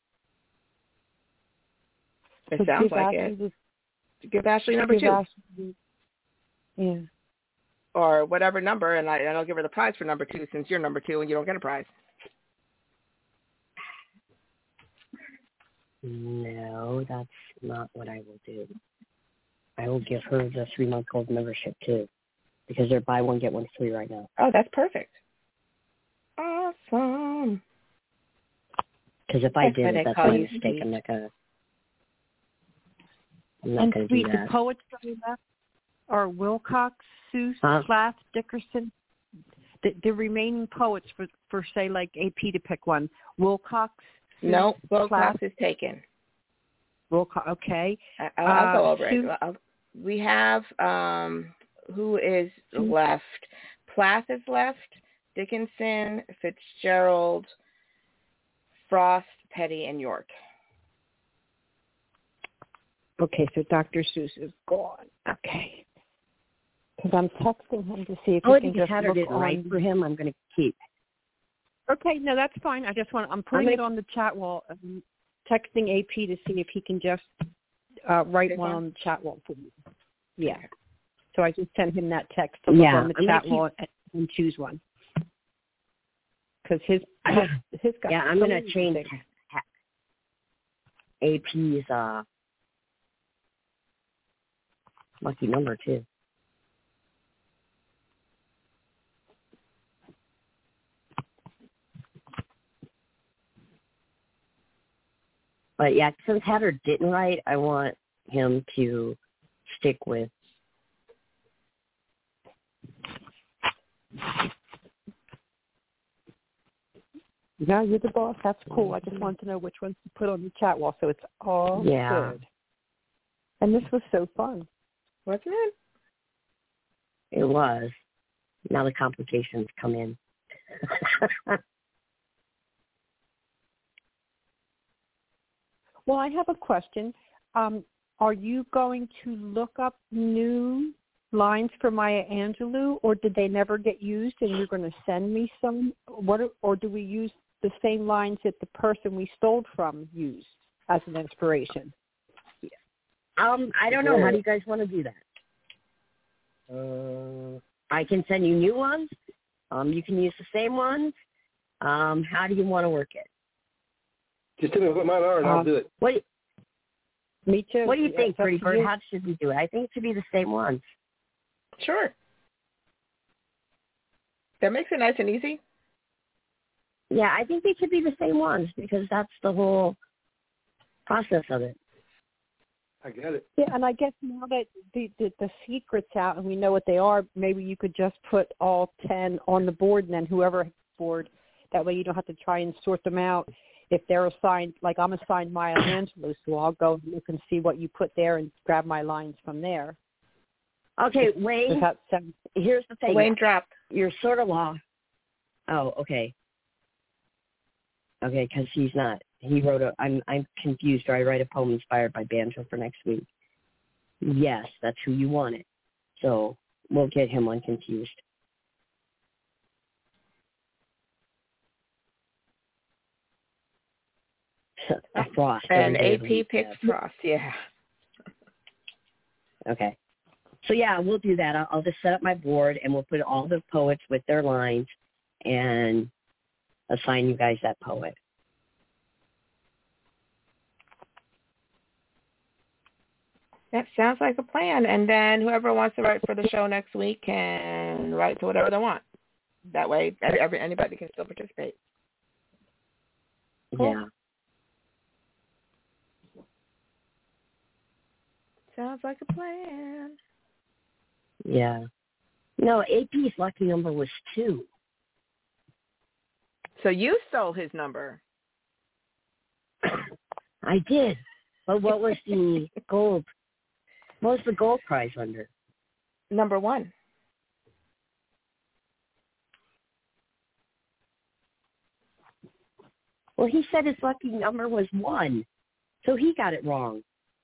It sounds like it. Give Ashley number 2. Yeah. Or whatever number, and I'll give her the prize for number 2 since you're number 2 and you don't get a prize. No, that's not what I will do. I will give her the 3-month gold membership too, because they're buy one get one free right now. Oh, that's perfect. Awesome. Because if I did, that's my mistake. I'm not gonna do that. The poets that we left are Wilcox, Seuss, Plath, Dickerson. The remaining poets for say like AP to pick one. Wilcox. No, Wilcox is taken. Wilcox, okay. I'll go over it. We have who is left? Plath is left. Dickinson, Fitzgerald, Frost, Petty, and York. Okay, so Dr. Seuss is gone. Okay. Because I'm texting him to see if he can just look didn't write for him. I'm going to keep. Okay, no, that's fine. I'm putting it on the chat wall. I'm texting AP to see if he can just write one on the chat wall for me. Yeah. So I just sent him that text to look on the chat wall and choose one. Because his guy. Yeah, I'm going to change AP's lucky number too. But yeah, since Hatter didn't write, I want him to stick with. No, you're the boss. That's cool. I just wanted to know which ones to put on the chat wall, so it's all good. And this was so fun, wasn't it? It was. Now the complications come in. Well, I have a question. Are you going to look up new lines for Maya Angelou, or did they never get used and you're going to send me some? Or do we use the same lines that the person we stole from used as an inspiration? I don't know. How do you guys want to do that? I can send you new ones. You can use the same ones. How do you want to work it? Just tell me what mine are and I'll do it. Me too. What do you think, Pretty Bird? How should we do it? I think it should be the same ones. Sure. That makes it nice and easy. Yeah, I think they should be the same ones because that's the whole process of it. I get it. Yeah, and I guess now that the secret's out and we know what they are, maybe you could just put all 10 on the board and then whoever board, that way you don't have to try and sort them out. If they're assigned, like I'm assigned Maya Angelou, so I'll go look and see what you put there and grab my lines from there. Okay, Wayne, here's the thing. Wayne dropped. You're sort of law. Oh, okay. Okay, because he's not. He wrote I'm confused, or I write a poem inspired by banjo for next week. Yes, that's who you wanted. So we'll get him unconfused. Frost. And AP picks Frost, yeah. Okay. So, yeah, we'll do that. I'll just set up my board, and we'll put all the poets with their lines and assign you guys that poet. That sounds like a plan. And then whoever wants to write for the show next week can write to whatever they want. That way anybody can still participate. Cool. Yeah. Sounds like a plan. Yeah. No, AP's lucky number was 2. So you stole his number. I did. But what was the gold? What was the gold prize under? Number 1. Well, he said his lucky number was 1. So he got it wrong.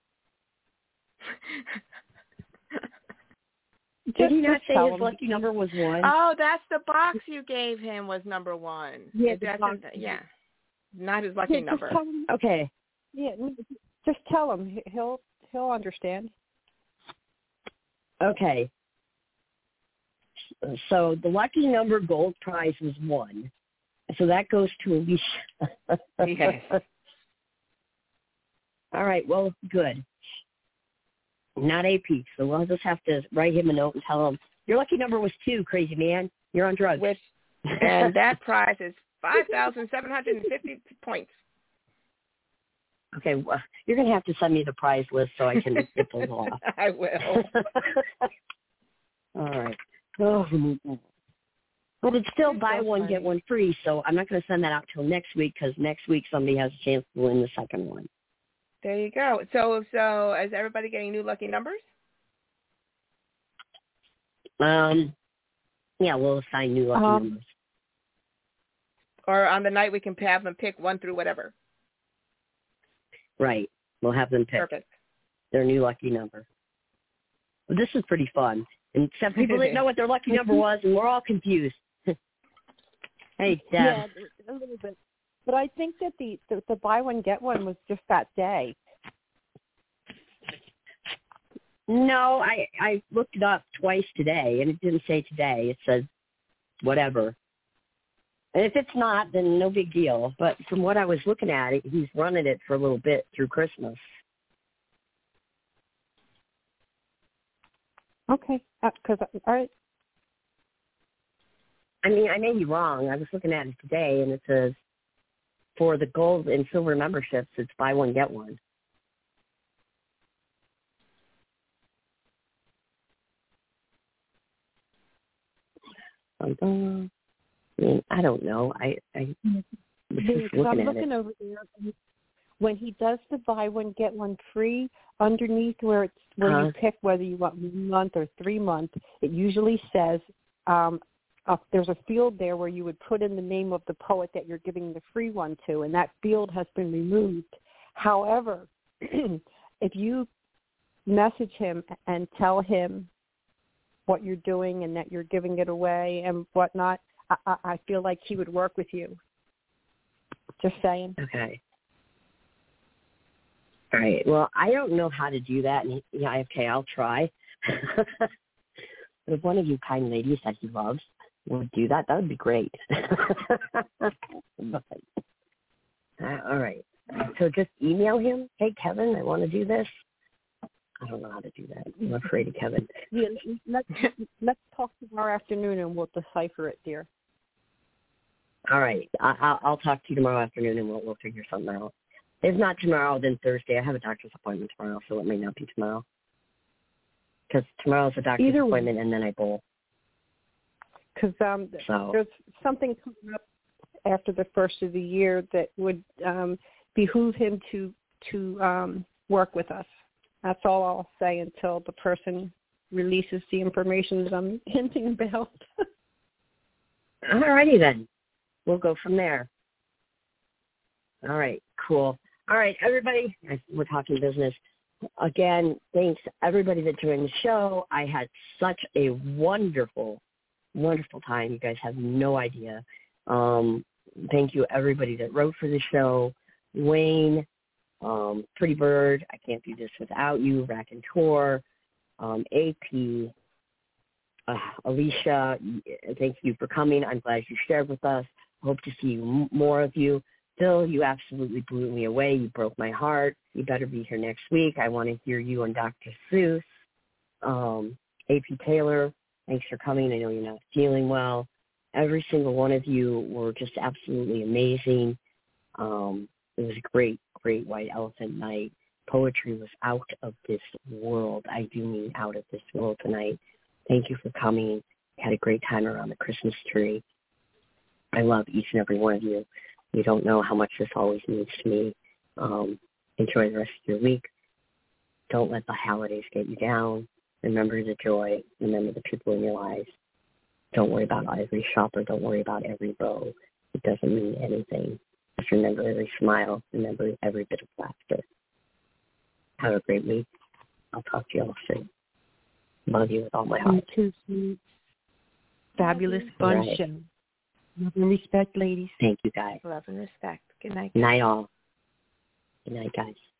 Did he not say his lucky number was 1? Oh, that's the box you gave him was number 1. Yeah, yeah. Not his lucky number. Okay. Yeah, just tell him. He'll understand. Okay. So the lucky number gold prize was 1. So that goes to Alicia. Yes. All right. Well, good. Not AP. So we'll just have to write him a note and tell him, your lucky number was 2, crazy man. You're on drugs. And that prize is 5,750 points. Okay. Well, you're going to have to send me the prize list so I can get those off. I will. All right. Oh, but it's still buy one, get one free, so I'm not going to send that out till next week because next week somebody has a chance to win the second one. There you go. So is everybody getting new lucky numbers? Yeah, we'll assign new lucky numbers. Or on the night we can have them pick 1 through whatever. Right. We'll have them pick their new lucky number. Well, this is pretty fun. And some people didn't know what their lucky number was, and we're all confused. Hey, Deb. Yeah, a little bit. But I think that the buy one, get one was just that day. No, I looked it up twice today, and it didn't say today. It said whatever. And if it's not, then no big deal. But from what I was looking at, he's running it for a little bit through Christmas. Okay. All right. I mean, I may be wrong. I was looking at it today, and it says for the gold and silver memberships, it's buy one, get one. I mean, I don't know. I was just looking I'm looking over there. When he does the buy one, get one free, underneath where you pick whether you want 1 month or 3 months, it usually says there's a field there where you would put in the name of the poet that you're giving the free one to, and that field has been removed. However, if you message him and tell him what you're doing and that you're giving it away and whatnot, I feel like he would work with you. Just saying. Okay. All right. Well, I don't know how to do that. And yeah, okay, I'll try. If one of you kind ladies that he loves would do that, that would be great. But, all right. So just email him. Hey, Kevin, I want to do this. I don't know how to do that. I'm afraid of Kevin. Yeah, let's talk tomorrow afternoon and we'll decipher it, dear. All right. I'll talk to you tomorrow afternoon and we'll figure something out. If not tomorrow, then Thursday. I have a doctor's appointment tomorrow, so it may not be tomorrow. Because tomorrow's a doctor's appointment and then I bowl. Because there's something coming up after the first of the year that would behoove him to work with us. That's all I'll say until the person releases the information that I'm hinting about. All righty then. We'll go from there. All right, cool. All right, everybody, we're talking business. Again, thanks to everybody that joined the show. I had such a wonderful, wonderful time. You guys have no idea. Thank you, everybody that wrote for the show. Wayne, Pretty Bird, I can't do this without you, Raconteur, AP, Alicia, thank you for coming. I'm glad you shared with us. Hope to see more of you. Phil, you absolutely blew me away. You broke my heart. You better be here next week. I want to hear you and Dr. Seuss. AP Taylor, thanks for coming. I know you're not feeling well. Every single one of you were just absolutely amazing. It was a great, great White Elephant night. Poetry was out of this world. I do mean out of this world tonight. Thank you for coming. Had a great time around the Christmas tree. I love each and every one of you. You don't know how much this always means to me. Enjoy the rest of your week. Don't let the holidays get you down. Remember the joy. Remember the people in your lives. Don't worry about every shopper. Don't worry about every bow. It doesn't mean anything. Just remember every smile. Remember every bit of laughter. Have a great week. I'll talk to you all soon. Love you with all my heart. You too, sweet. Fabulous fun right. show. Love and respect, ladies. Thank you, guys. Love and respect. Good night. Good night, all. Good night, guys.